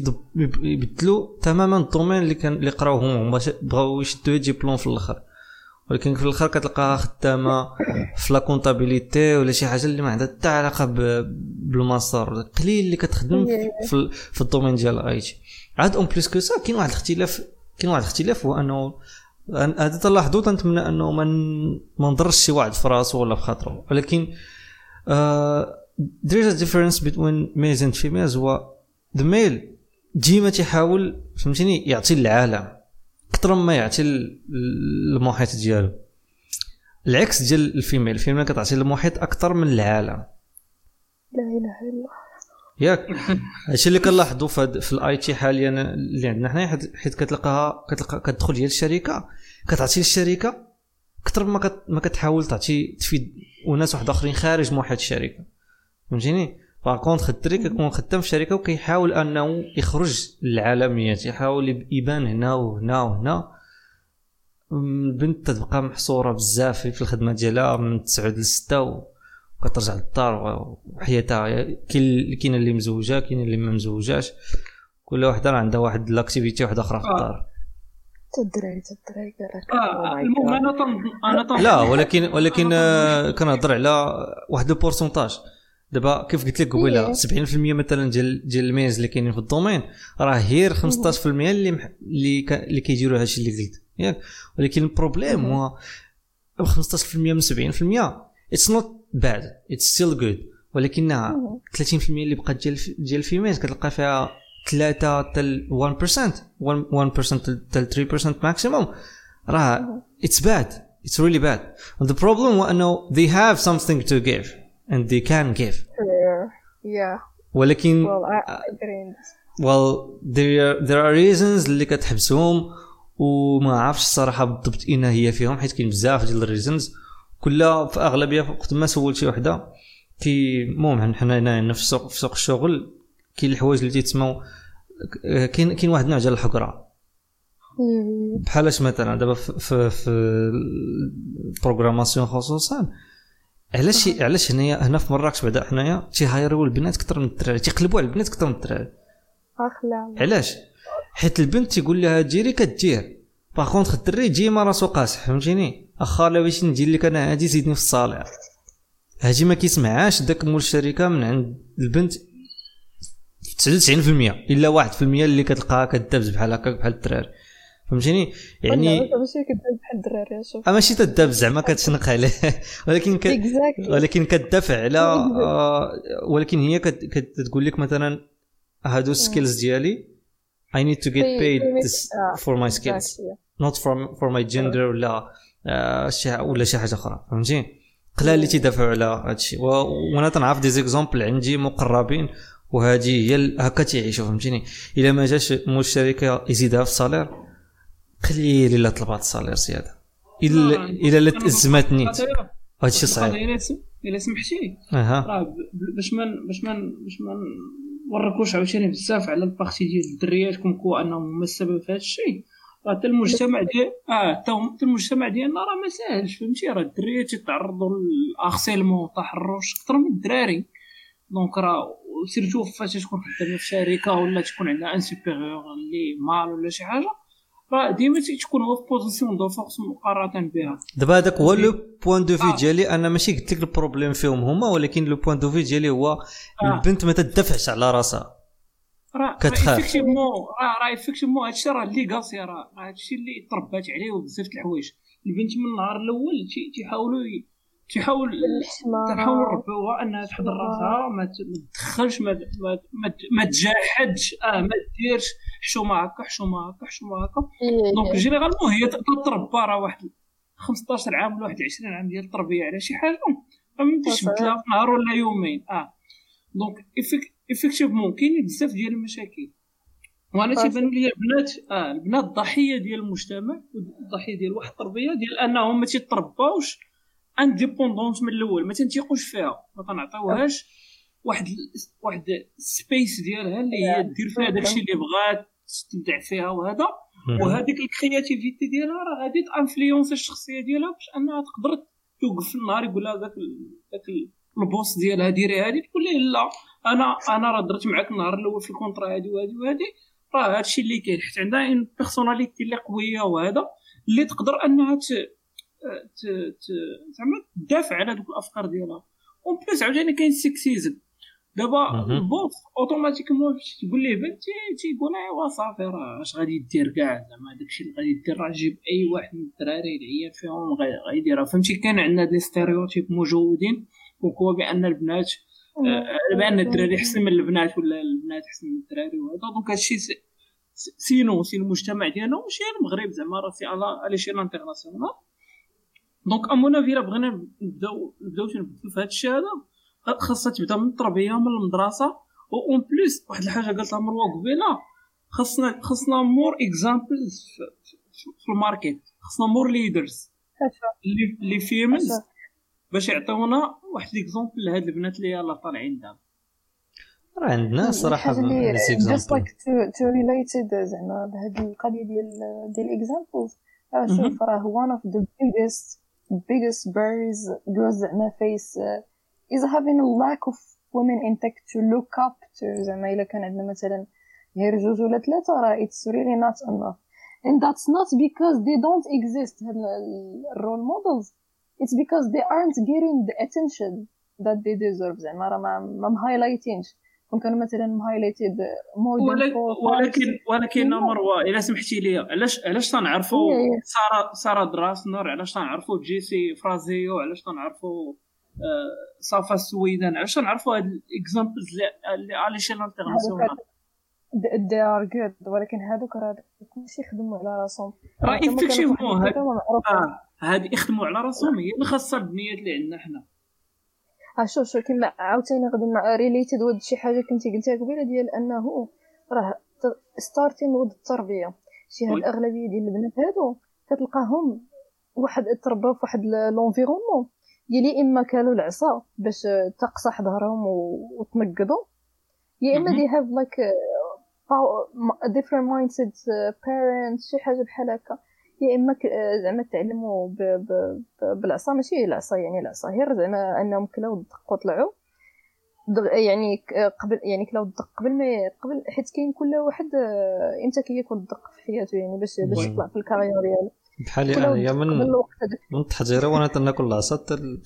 يبدلوا تماما الدومين اللي كان اللي قراوه هما بغاو يشدوا ديبلوم في الاخر ولكن في الاخر كتلقاها خدامه في لا كونطابيليتي ولا شي حاجه اللي ما عندها حتى علاقه بالمسار قليل اللي كتخدم في في الدومين ديال الاي تي عاد اون بليس كو سا كاين واحد الاختلاف كاين واحد الاختلاف هو انه هذا تلاحظوا تنتمنى انه ما ما نضرش شي واحد في راسو ولا في خاطره ولكن آه there is a difference between males and females هو the male ديما تيحاول فهمتيني يعطي العالم اكثر ما يعطي المحيط ديالو العكس ديال الفيميل الفيميل كتعطي المحيط اكثر من العالم لا اله الا الله ياك هادشي اللي كنلاحظوا في, في الاي تي حاليا اللي عندنا حنا حيت كتلقاها كتلقى كتدخل ديال الشركه كتعطي للشركه اكثر ما ما كتحاول تعطي تفيد وناس واحد اخرين خارج محيط الشركه فهمتيني باغ كونطخ الدري كيكون خدام في شركه وكيحاول انه يخرج للعالميات، يحاول يبان هنا وهنا وهنا. البنت تبقى محصوره بزاف في الخدمه ديالها من تسعة ل ستة وكترجع للدار وحياتها. كاين كاين اللي مزوجه كاين اللي ما مزوجاش، كل وحده راه عندها واحد لاكتيفيتي وحده اخرى في الدار. تدري تدري قالك اه المهم انا طن انا طن لا ولكن ولكن كنهضر على واحد البورسونتاج. دابا كيف قلت لك قبيله سبعين بالمية مثلا ديال ديال الميز اللي كاينين في الدومين راه غير خمسطاش بالمية اللي اللي اللي كيديروا هادشي اللي قلت ياك. ولكن البروبليم هو خمسطاش بالمية من سبعين بالمية it's not bad it's still good، ولكنها ثلاثين بالمية اللي بقات ديال ديال الفيميز كتلقى فيها ثلاثة حتى واحد بالمية واحد بالمية حتى ثلاثة بالمية ماكسيموم. راه it's bad it's really bad. and the problem هو انه they have something to give and they can give. yeah ولكن well I agree in this. well there there are reasons اللي كتحبسهم وما عرفش الصراحه بالضبط اين هي فيهم، حيت كاين بزاف ديال الريزنز كلها في اغلبيه. وقت ما سولت شي وحده كي المهم حنا هنا في السوق في سوق الشغل كاين الحوايج اللي تيتسموا كاين كاين واحد النوع ديال الحقره بحالاش مثلا دابا في في البروغراماسيون خصوصا. علاش علاش هنايا هنا في مراكش بعدا حنايا تيهايروا البنات اكثر من الدراري، تيقلبوا على البنات اكثر من الدراري. اخلا علاش؟ حيت البنت تيقول لها ديري كدير، باغ كونطخ الدري ديما راسو قاصح فهمتيني. اخا لا باش ندير لك انا هادي زيدني في الصالير، هادي ما كيسمعهاش داك مول الشركه من عند البنت تسعة وتسعين بالمية الا واحد بالمية اللي كتلقاها كدابز بحال هكاك بحال الدراري فهمتيني. يعني ماشي كدابز بحال الدراري شوف ماشي تدابز زعما كتشنق عليه ولكن ك... ولكن كتدافع على آه... ولكن هي كتقول لك مثلا هادو السكيلز ديالي I need to get paid this for my skills not for for my gender ولا شي ولا شي حاجه اخرى فهمتي. قلال اللي تيدافعوا على هادشي وانا تنعرف دي زيكزامبل عندي مقربين وهذه هي هكا تيعيشوا فهمتيني. الا ما جاش مول الشركه يزيدها في الصالير قليل الا طلبات الصالير زياده الا الا لا تازمات نيت هادشي صعيب. الا سمحتي اها راه باش ما باش ما باش ما نوركوش عاوتاني بزاف على البارتي ديال الدريات كوم كو انهم هما السبب في هذا الشيء. راه حتى المجتمع ديال اه حتى المجتمع ديالنا راه ما ساهلش فهمتي. راه الدريات تيتعرضوا للاغسيلمون والتحرش اكثر من الدراري. دونك راه سيرتو فاش تكون خدامه في شركه ولا تكون عندها ان سوبيريور اللي مال ولا شي حاجه راه ديما تكون هو في بوزيسيون دو فورس مقارنه بها. دابا هذاك هو لو بوين دو في ديالي انا ماشي قلت لك البروبليم فيهم هما ولكن لو بوين دو في ديالي هو آه. البنت ما تدفعش على راسها راه كتخاف. افيكتيفمون راه راه افيكتيفمون هادشي راه اللي قاصي راه هادشي اللي تربات عليه بزاف د الحوايج. البنت من النهار الاول تيحاولوا تيحاول تحاول نربوها انها تحضر راسها ما تدخلش ما ما تجاحدش اه ما ديرش حشومه هكا حشومه هكا حشومه هكا. دونك جينيرالمون هي تتربى راه واحد خمسطاش عام ولا واحد عشرين عام ديال التربيه على شي حاجه ما يمكنش تبدلها في نهار ولا يومين. اه دونك افيكتيفمون كاينين بزاف ديال المشاكل وانا تيبان لي البنات اه البنات ضحيه ديال المجتمع وضحيه ديال واحد التربيه ديال انهم ما تيترباوش انديبوندونت من الاول ما تنتيقوش فيها ما تنعطيوهاش واحد واحد سبيس ديالها اللي هي دير فيها داكشي اللي بغات تبدع فيها وهذا وهذيك الكرياتيفيتي ديالها راه غادي تانفلونسي الشخصيه ديالها باش انها تقدر توقف في النهار يقول لها داك داك البوس ديالها ديري هذه تقول ليه لا انا انا راه درت معاك النهار الاول في الكونطرا هذه وهذه وهذه راه هادشي اللي كاين حيت عندها ان بيرسوناليتي اللي قويه وهذا اللي تقدر انها ت ت زعما تدافع على دوك الافكار ديالها. اون بليس عاوتاني كاين سيكسيزم دابا البوس اوتوماتيكمون تقول ليه بنتي تيقول ايوا صافي راه اش غادي دير كاع زعما داكشي اللي غادي دير راه جيب اي واحد من الدراري العيال فيهم غيديرها فهمتي. كان عندنا دي ستيريوتيب موجودين وكوا بان البنات آه بان الدراري احسن من البنات ولا البنات احسن من الدراري وهذا. دونك هادشي سينو سي المجتمع ديالنا ماشي المغرب زعما راه سي على شي انترناسيونال. دونك امونا فيلا بغينا نبداو نبداو نبدلو في هذا الشيء هذا خاصها تبدا من التربيه من المدرسه. و اون بليس واحد الحاجه قالتها مروه قبيله خاصنا خاصنا مور اكزامبلز في الماركت خاصنا مور ليدرز اللي اللي فيمز باش يعطيونا واحد ليكزامبل لهاد البنات اللي يلاه طالعين دابا راه عندنا صراحه just like to to relate it زعما بهذه القضيه ديال ديال examples. شوف راه one of the biggest biggest barriers girls زعما face uh, is having a lack of women in tech to look up to. زعما إلا كان عندنا مثلا غير جوج ولا ثلاثة راه it's really not enough, and that's not because they don't exist هاد role models, it's because they aren't getting the attention that they deserve. زعما راه ما ما highlightingش كون كانوا مثلا highlighted more than four ولكن ولكن مروه الا سمحتي لي علاش علاش تنعرفوا ساره ساره دراسنر, علاش تنعرفوا جيسي فرازيو, علاش تنعرفوا صافا السويدان, علاش تنعرفوا هاد الاكزامبلز اللي على شي انترناسيونال they are good, ولكن هذوك راه كلشي يخدموا على راسهم. راه يكتشفوا هاد هادي يخدموا على راسهم, هي اللي خاصه البنيات اللي عندنا حنا. ها شوف شوف كيما عاوتاني غادي مع ريليتد ود شي حاجه كنتي قلتها قبيله ديال انه راه ستارتين ود التربيه. شي هاد الاغلبيه ديال البنات هادو كتلقاهم واحد تربوا في واحد لونفيرونمون ديال اما كانوا العصا باش تقصح ظهرهم وتنقضوا, يا اما دي هاف لايك different mindset parents شي حاجه بحال هكا, يا اما زعما تعلموا بالعصا, ماشي العصا يعني العصا غير زعما انهم كلاو الدق وطلعوا يعني قبل يعني كلاو الدق قبل ما قبل, حيت كاين كل واحد امتى كياكل الدق في حياته يعني باش باش يطلع في الكارير ديالو. بحالي انا يا من من التحجيره وانا تناكل العصا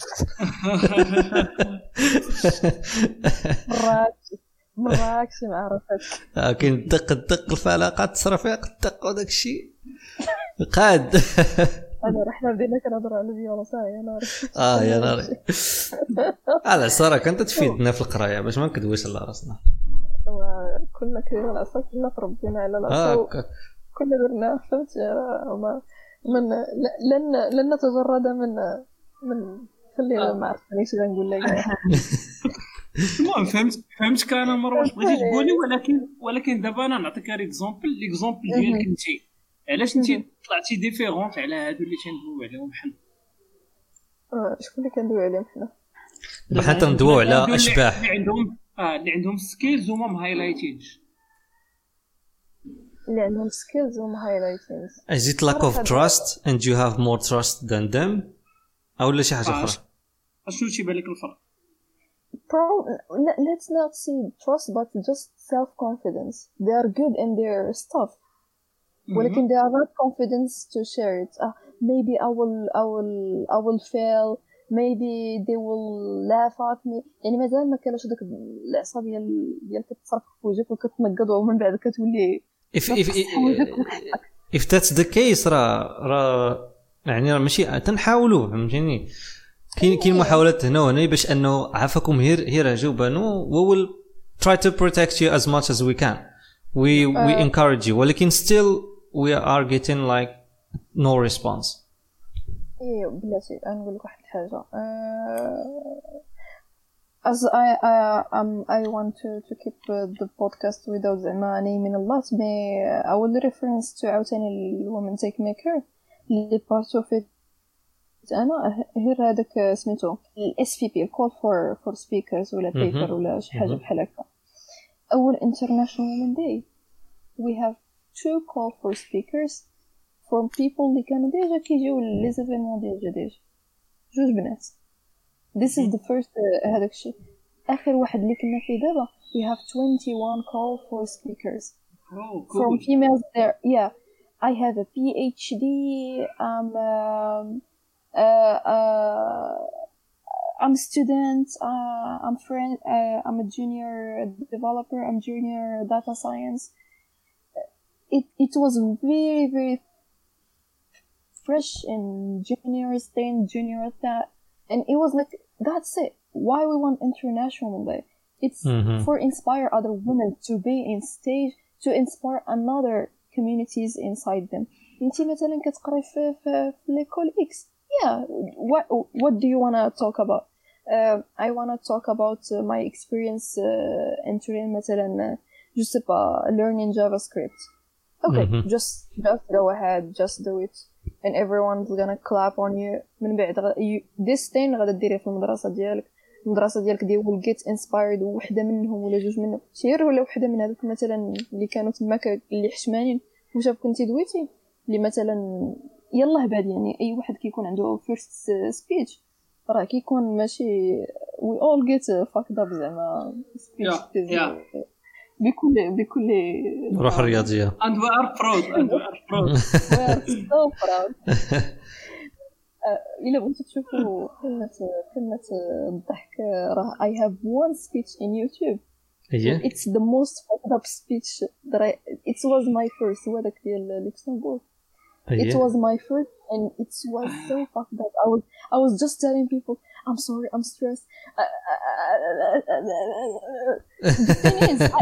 مراكش مراكش مع راسك كاين الدق الدق الفلاقات تصرفيق الدق وداك الشيء قاد. انا رحنا بدينا كنهضروا على الفيولونس يا نار اه يا نار على صراحه كنت تفيدنا في القرايه باش ما نكذبوش على راسنا. كنا كاين العصا كنا تربينا على العصا كنا درنا فهمتي ما من لن لن نتجرد من من خلينا ما عرفتنيش غنقول لك. المهم فهمت فهمت كان مره واش بغيتي تقولي, ولكن ولكن دابا انا نعطيك اكزامبل ليكزامبل ديالك انت علاش انت طلعتي ديفيرونت على هادو اللي تندويو عليهم حنا. اه شكون اللي كندويو عليهم حنا؟ دابا حنا تندويو على اشباح اللي عندهم اه اللي عندهم سكيلز وما مهايلايتينش, اللي عندهم سكيلز وما هايلايتينش. is it lack of trust and you have more trust than them او لا شي حاجه اخرى؟ اشنو تيبان لك الفرق؟ Pro, let's not see trust but just self-confidence. They are good in their stuff, mm-hmm. ولكن they are not confident to share it. Uh, maybe I will, I will, I will fail. Maybe they will laugh at me. يعني مازال ما كانش داك العصا ديال ديال كتصرف في وجهك وكتنقض ومن بعد كتولي. If if if that's the case راه راه يعني راه ماشي تنحاولوا فهمتيني. كاين كاين محاولات هنا وهنا باش انه عافاكم هير هير جاوبانو we will try to protect you as much as we can. we uh, we encourage you ولكن still we are getting like no response. ايه بلاتي نقول لك واحد الحاجه. as I I um I want to to keep the podcast without زعما naming a lot, but I will reference to عاوتاني الwoman take maker اللي part of it انا غير هذاك سميتو الاس في بي الكول فور فور سبيكرز ولا بيبر ولا شي حاجه بحال هكا. اول international women day we have two call for speakers from people اللي كانوا ديجا كيجيو لي زيفينمون ديال جديد, جوج بنات. this is the first هذاك الشيء. اخر واحد اللي كنا فيه دابا we have twenty-one call for speakers oh, cool. from females there. yeah I have a PhD. um um Uh, uh, I'm a student. Uh, I'm friend. Uh, I'm a junior developer. I'm junior data science. It it was very very fresh in junior stage, junior that, and it was like that's it. Why we want international day? It's mm-hmm. for inspire other women to be in stage, to inspire another communities inside them. انتي مثلا كتقراي في في ليكول اكس. Yeah, what what do you want to talk about? Uh, I want to talk about uh, my experience uh, entering مثلا uh, just about learning JavaScript. Okay, mm-hmm. just just go ahead, just do it, and everyone's gonna clap on you. من بعد you, this thing غادي ديريه في المدرسة ديالك. المدرسه ديالك ديال will get inspired وحده منهم ولا جوج منهم شير ولا وحده من هذوك مثلا اللي كانوا تماك اللي حشمانين وشاف كنتي دويتي اللي مثلا يلاه بعد يعني اي واحد كيكون عنده first speech راه كيكون ماشي we all get fucked up زعما speech yeah, yeah. بكل بكل روح الرياضيه and we are proud and we are proud we are so proud. إلا بغيتو تشوفوا قمة قمة الضحك راه I have one speech in YouTube. yeah. It's the most fucked up speech that I it was my first هو داك ديال لوكسمبورغ. It was my first and it was so fucked up. I was I was just telling people I'm sorry, I'm stressed. The thing is I,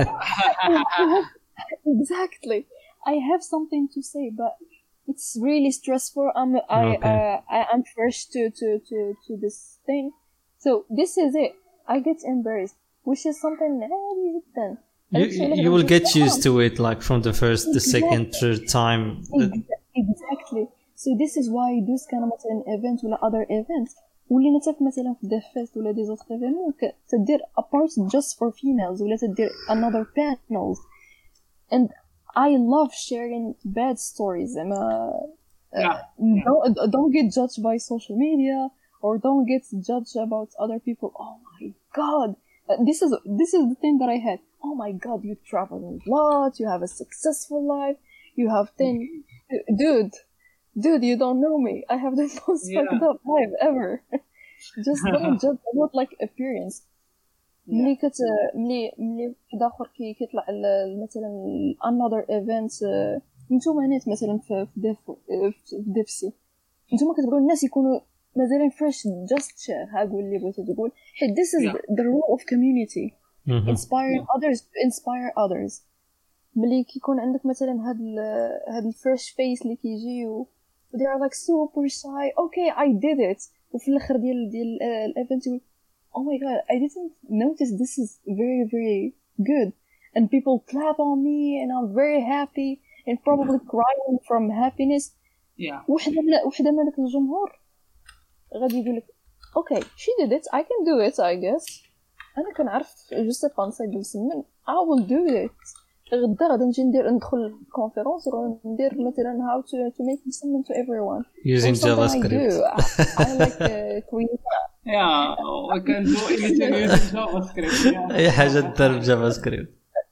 exactly I have something to say but it's really stressful. I'm I okay. uh, I am fresh to to to to this thing, so this is it. I get embarrassed, which is something really then. You, you will get used to it, like from the first, the exactly. second, third time. Exactly. So this is why those kind of مثلا events ولا other events ولينا تاف مثلا في the fest ولا des autres événements تدير a part just for females ولا تدير another panels and I love sharing bad stories. I'm a, yeah. uh, don't, don't get judged by social media or don't get judged about other people. Oh my God. Uh, this is, this is the thing that I had. Oh my God, you travel a lot. You have a successful life. You have ten, dude, dude, you don't know me. I have the most yeah. fucked up life ever. Just don't judge about like appearance. ملي كت ملي ملي واحد اخر كي كيطلع مثلا another event نتوما هنا مثلا في ديف في ديفسي نتوما كتبغيو الناس يكونوا مازالين فريش جاست شير ها قول اللي بغيتي تقول حيت this is yeah. the role of community mm-hmm. inspire yeah. others inspire others ملي كيكون عندك مثلا هاد ال هاد الفريش فيس اللي كيجيو they are like super shy okay I did it وفي الاخر ديال ديال الايفنت oh my God, I didn't notice this is very, very good. And people clap on me and I'm very happy and probably crying from happiness. Yeah. وحدة من وحدة من ذاك الجمهور غادي يقول لك okay, she did it, I can do it, I guess. أنا كنعرف just a concept بالسمن I will do it. غدا غادي نجي ندير ندخل كونفيرونس وندير مثلا how to to make مسمن to everyone. Using JavaScript. I, I like uh, create. Yeah, we can do anything using JavaScript. Yeah. أي حاجة تدار بجافاسكريبت.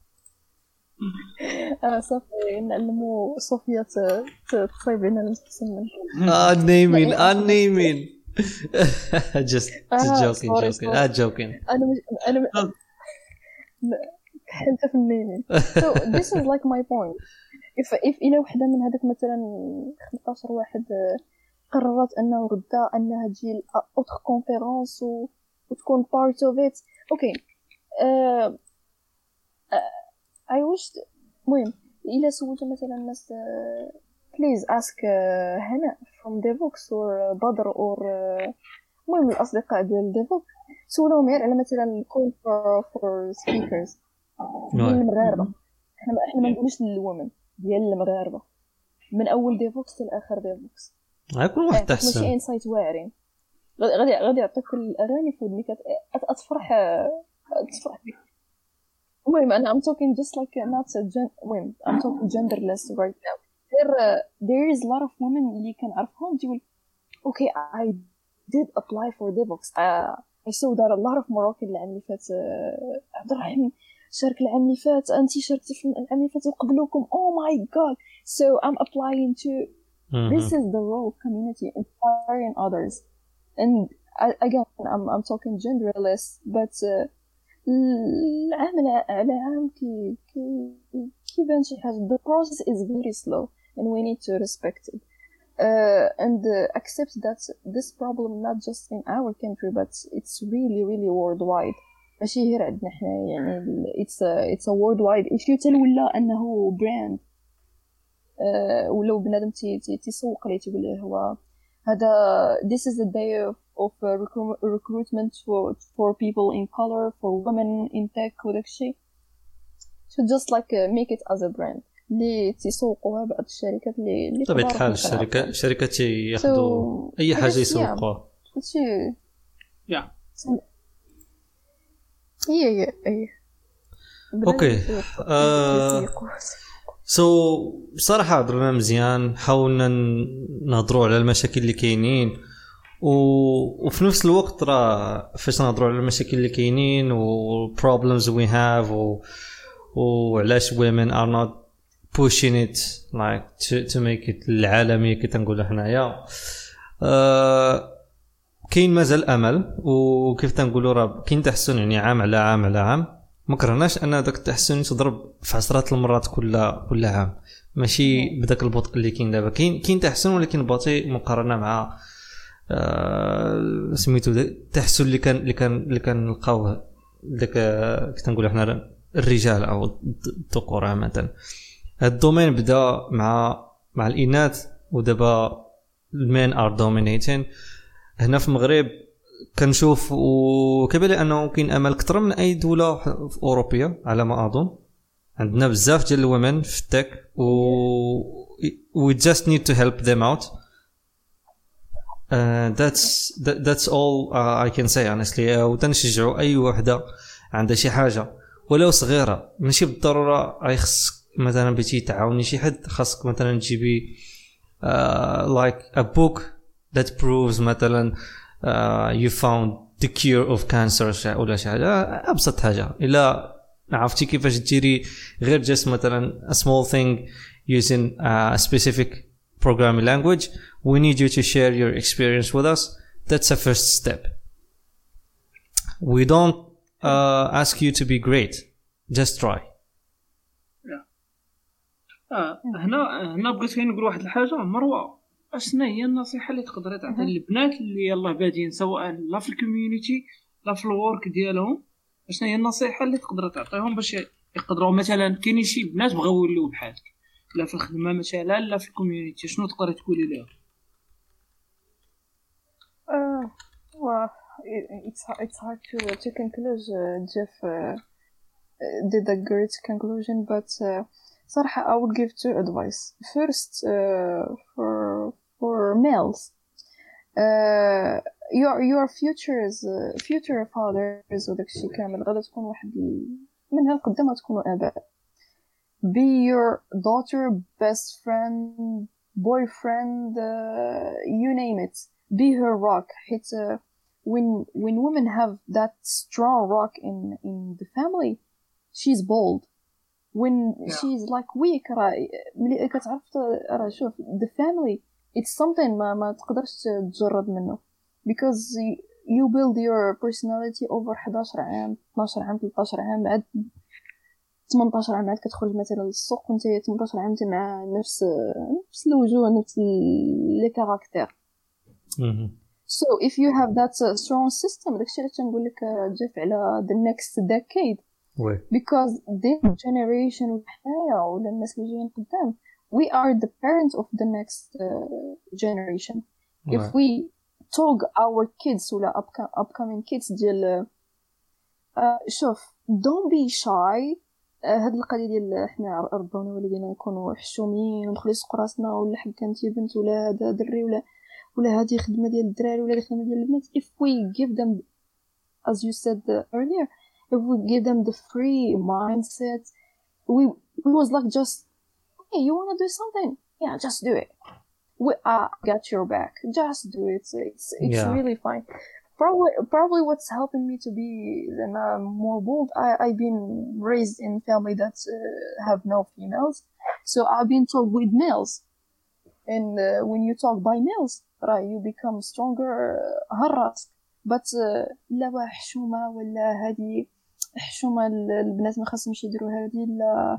أنا صافي نعلمو صوفيا تصايب لنا المسمن. Ah, naming, ah, naming. Just just joking, joking. Ah, joking. أنا أنا حتى في النيمين. So this is like my point. If if إلى وحدة من هذاك مثلا خمسطاشر واحد قررت أنه غدا أنها تجي لأوتر كونفيرونس و... وتكون part of it. Okay. Uh, uh, I wished. مهم إلا سولت مثلا الناس uh, please ask uh, هنا from Devox or uh, بدر or uh, مهم الأصدقاء ديال Devox سولهم غير على مثلا call for for speakers ديال المغاربة. إحنا إحنا ما نقولش للwomen ديال المغاربة من أول Devox لآخر Devox. غيكون واحد تحسن ماشي انسايت واعرين غادي غادي يعطيك الاغاني في ودنك اتفرح تفرح بك. المهم انا I'm talking just like not a gen women I'm talking genderless right now. there uh, there is a lot of women اللي كنعرفهم تقول okay I did apply for Devox uh, I saw that a lot of Moroccan العام اللي فات عبد الرحيم شارك العام اللي فات انت شاركتي في العام اللي فات وقبلوكم oh my god so I'm applying to Mm-hmm. This is the role of community, inspiring others. And I, again, I'm I'm talking genderless, but العمل على عام كي كي كيبان شي حاجة. The process is very slow, and we need to respect it uh, and uh, accept that this problem not just in our country, but it's really really worldwide. ماشي غير عندنا إحنا يعني. It's a it's a worldwide issue. تلولا أنه brand. Uh, ولو بنادم تي تي تسوق ليه تقول له هو هذا this is a day of, of uh, recruit, recruitment for for people in color for women in tech وداك الشيء. so just like uh, make it as a brand اللي تسوقوها بعض الشركات اللي اللي طبيعة الحال الشركات الشركات ياخذوا so, أي حاجة يسوقوها. شيء yeah هي هي هي اوكي سو بصراحه هضرنا مزيان، حاولنا نهضروا على المشاكل اللي كاينين و... وفي نفس الوقت راه فاش نهضروا على المشاكل اللي كاينين و problems we have و وعلاش women are not pushing it like to, to make it العالمية كي تنقولوا حنايا. أه... كاين مازال امل، وكيف تنقولوا راه كاين تحسن يعني عام على عام على عام. ما كرهناش ان داك التحسن يتضرب في عشرات المرات كل كل عام، ماشي بداك البطء اللي كاين دابا. كاين كاين تحسن ولكن بطيء مقارنه مع آه سميتو التحسن اللي كان اللي كان اللي كنلقاوه داك كي تنقولوا حنا الرجال او الذكور عامه. هاد الدومين بدا مع مع الاناث، ودابا المين ار دومينيتين. هنا في المغرب كنشوف وكيبان لي انه كاين امل اكثر من اي دوله اوروبيه على ما اظن. عندنا بزاف ديال الومن في التك و we just need to help them out. Uh, that's that, that's all uh, I can say honestly. وتنشجعوا اي وحده عندها شي حاجه ولو صغيره، ماشي بالضروره اي خصك مثلا بغيتي تعاوني شي حد، خاصك مثلا تجيبي uh, like a book that proves مثلا uh, you found the cure of cancer ولا شي حاجه ابسط حاجه. الا عرفتي كيفاش ديري غير جس مثلا a small thing using a specific programming language, we need you to share your experience with us. That's a first step. We don't uh, ask you to be great, just try. اه هنا هنا بغيت نقول واحد الحاجه مروه. اشنا هي النصيحه اللي تقدري تعطي للبنات اللي يلاه بادين سواء لا في الكوميونيتي لا في الورك ديالهم؟ اشنا هي النصيحه اللي تقدري تعطيهم باش يقدروا مثلا؟ كاينين شي بنات بغاو يوليو بحالك لا في الخدمه مثلا لا في الكوميونيتي، شنو تقدري تقولي لهم؟ Uh, well, it, it's it's hard to to conclude. Uh, Jeff uh, did a great conclusion, but uh, صراحة I would give two advice. First, uh, for for males, uh, your your futures uh, future fathers وداكشي كامل غادي تكون واحد من هالقدام تكونوا آباء. Be your daughter, best friend, boyfriend, uh, you name it. Be her rock. It's uh, when when women have that strong rock in in the family, she's bold. When yeah. she's like weak, راه ملي كتعرف راه شوف the family it's something ما ما تقدرش تجرد منه because you build your personality over حداش عام اثناش عام ثلاثة عشر عام بعد ثمانية عشر عام عاد كتخرج مثلا للسوق وانت ثمانية عشر عام مع نفس نفس الوجوه نفس لي كاركتير. So if you have that uh, strong system داكشي اللي تنقول لك جيف على the next decade ouais. because this generation وحنايا ولا الناس اللي جايين قدام we are the parents of the next uh, generation. ouais. If we talk our kids ولا upcoming kids ديال uh, شوف don't be shy. هاد القضيه ديال حنا ربونا والدينا نكونوا حشومين وندخلوا يسقوا راسنا ولا حق كانتي بنت ولا هذا دري ولا ولا هذه خدمه ديال الدراري ولا هذه خدمه ديال البنات. If we give them as you said earlier, if we give them the free mindset, we we was like just hey you want to do something, yeah just do it, we uh, got your back, just do it. It's it's yeah. really fine. Probably, probably what's helping me to be uh, more bold. I, I've been raised in family that uh, have no females, so I've been told with males. And uh, when you talk by males, right, you become stronger. هالراس. But لا حشومة ولا هذه حشومة البنات ما خاصهمش يديروا هذه لا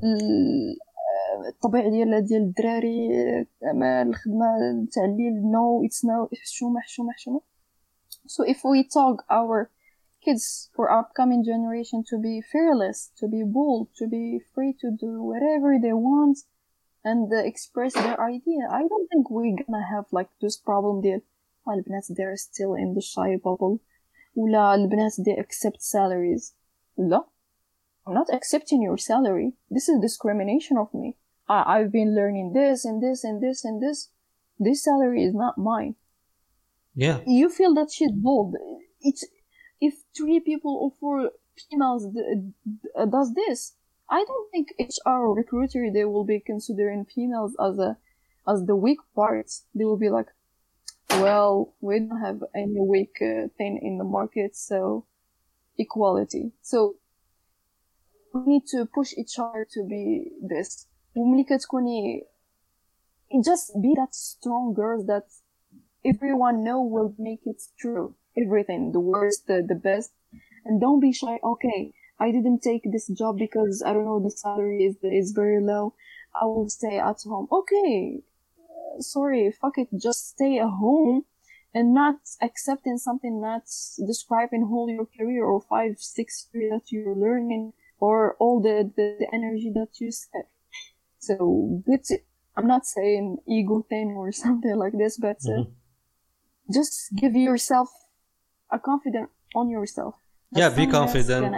الطبيعة ديال ديال الدراري ما الخدمة تاع الليل no it's no حشومة حشومة حشومة. So if we taught our kids for upcoming generation to be fearless, to be bold, to be free to do whatever they want and uh, express their idea, I don't think we're gonna have like this problem there. Well, البنات they're still in the shy bubble. ولا البنات they accept salaries. لا, I'm not accepting your salary. This is discrimination of me. I, I've been learning this and this and this and this. This salary is not mine. Yeah. You feel that she's bold. It's if three people or four females d- d- does this. I don't think H R or recruiter, they will be considering females as a as the weak parts. They will be like, well, we don't have any weak uh, thing in the market, so equality. So we need to push each other to be this. وملي كتكوني just be that strong girl that everyone know will make it true. Everything, the worst, the, the best. And don't be shy. Okay, I didn't take this job because, I don't know, the salary is is very low. I will stay at home. Okay, uh, sorry, fuck it. Just stay at home and not accepting something not describing whole your career or five, six years that you're learning or all the, the, the energy that you spent. So, it's, I'm not saying ego thing or something like this, but uh, mm-hmm. just give yourself a confidence on yourself. Yeah, be confident.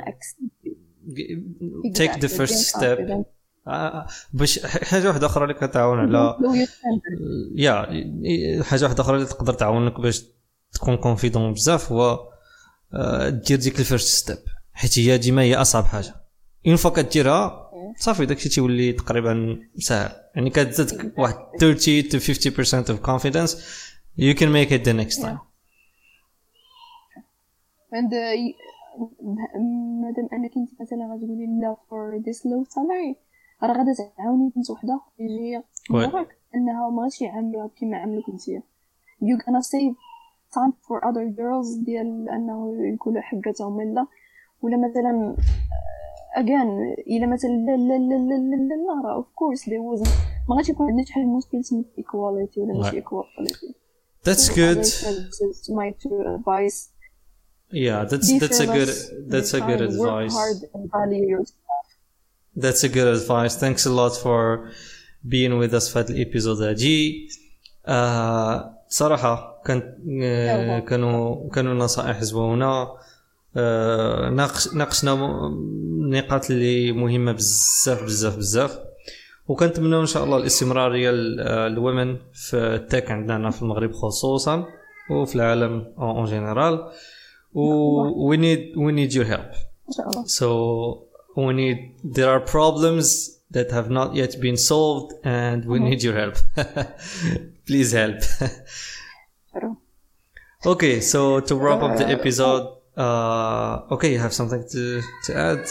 Take the first step. باش حاجه واحده اخرى اللي كتعاون على يا حاجه واحده اخرى اللي تقدر تعاونك باش تكون كونفيدون بزاف هو دير ديك الفيرست ستيب، حيت هي ديما هي اصعب حاجه. اون فوا كديرها صافي داكشي تيولي تقريبا سهل، يعني كتزيد واحد thirty to fifty percent of confidence you can make it the next time. and مادام انك انت مثلا غتقولي لا for this low salary راه غادا تعاوني بنت وحده يجي وراك انها ماشي عامله كيما عاملك انت. you gonna save time for other girls ديال انه يكونوا حقتهم لا ولا مثلا again الا مثلا لا لا لا لا لا لا راه of course there was ما غادي يكون عندنا شي حاجه مشكل سميت equality ولا ماشي equality. That's good. So my two advice. Yeah, that's that's a good that's a good advice. Work hard and value yourself. That's a good advice. Thanks a lot for being with us في هذا الابيزود هادي. آه صراحه كانت كانوا كانوا نصائح زوينه. آه ناقش ناقشنا نقاط اللي مهمه بزاف بزاف بزاف، وكنتمنى ان شاء الله الاستمراريه للومن في التك عندنا في المغرب خصوصا وفي العالم اون جينيرال. we need we need your help. So we need there are problems that have not yet been solved and we need your help. Please help. Okay, so to wrap up the episode, uh okay, you have something to to add?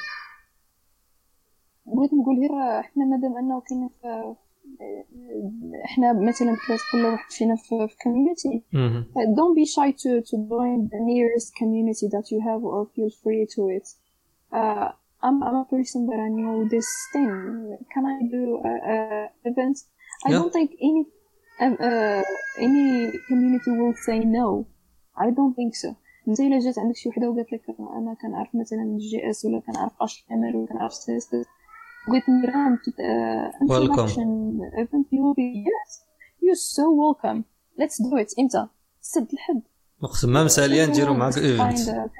بغيت نقول غير احنا مادام انه كاين في احنا مثلا كل واحد فينا في community don't be shy to to join the nearest community that you have or feel free to it. uh, I'm I'm a person that I know this thing. Can I do a, a event? I yeah. don't think any uh, uh, any community will say no. I don't think so. انت الا جات عندك شي وحده وقالت لك انا كنعرف مثلا جي اس ولا كنعرف اش ام ال ولا كنعرف سي اس اس with Miram uh, introduction event, you will be yes, you're so welcome. Let's do it. إمتى؟ سد الحد. مقسمة مسالية نديرو معاك event.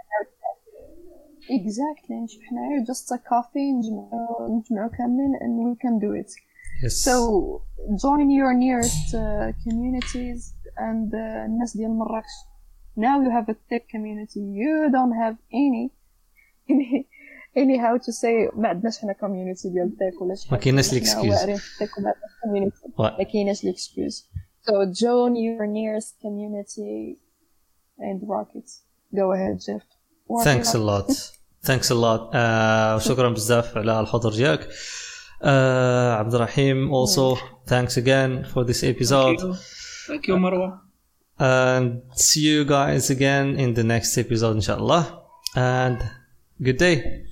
Exactly. نشوف حنايا just a coffee نجمعو نجمعو كاملين and we can do it. Yes. So join your nearest uh, communities and uh, الناس ديال مراكش. Now you have a tech community. You don't have any any any how to say ما عندناش حنا community ديال tech ولا شي حاجه. ما كايناش الاكسكيوز. ما كايناش الاكسكيوز. So join your nearest community and rock it. Go ahead, Jeff. Thanks a lot. Thanks a lot. Uh, شكرا بزاف على الحضور ديالك. Uh, عبد الرحيم also thanks again for this episode. Thank you, Thank you Marwa. And see you guys again in the next episode inshallah. And good day.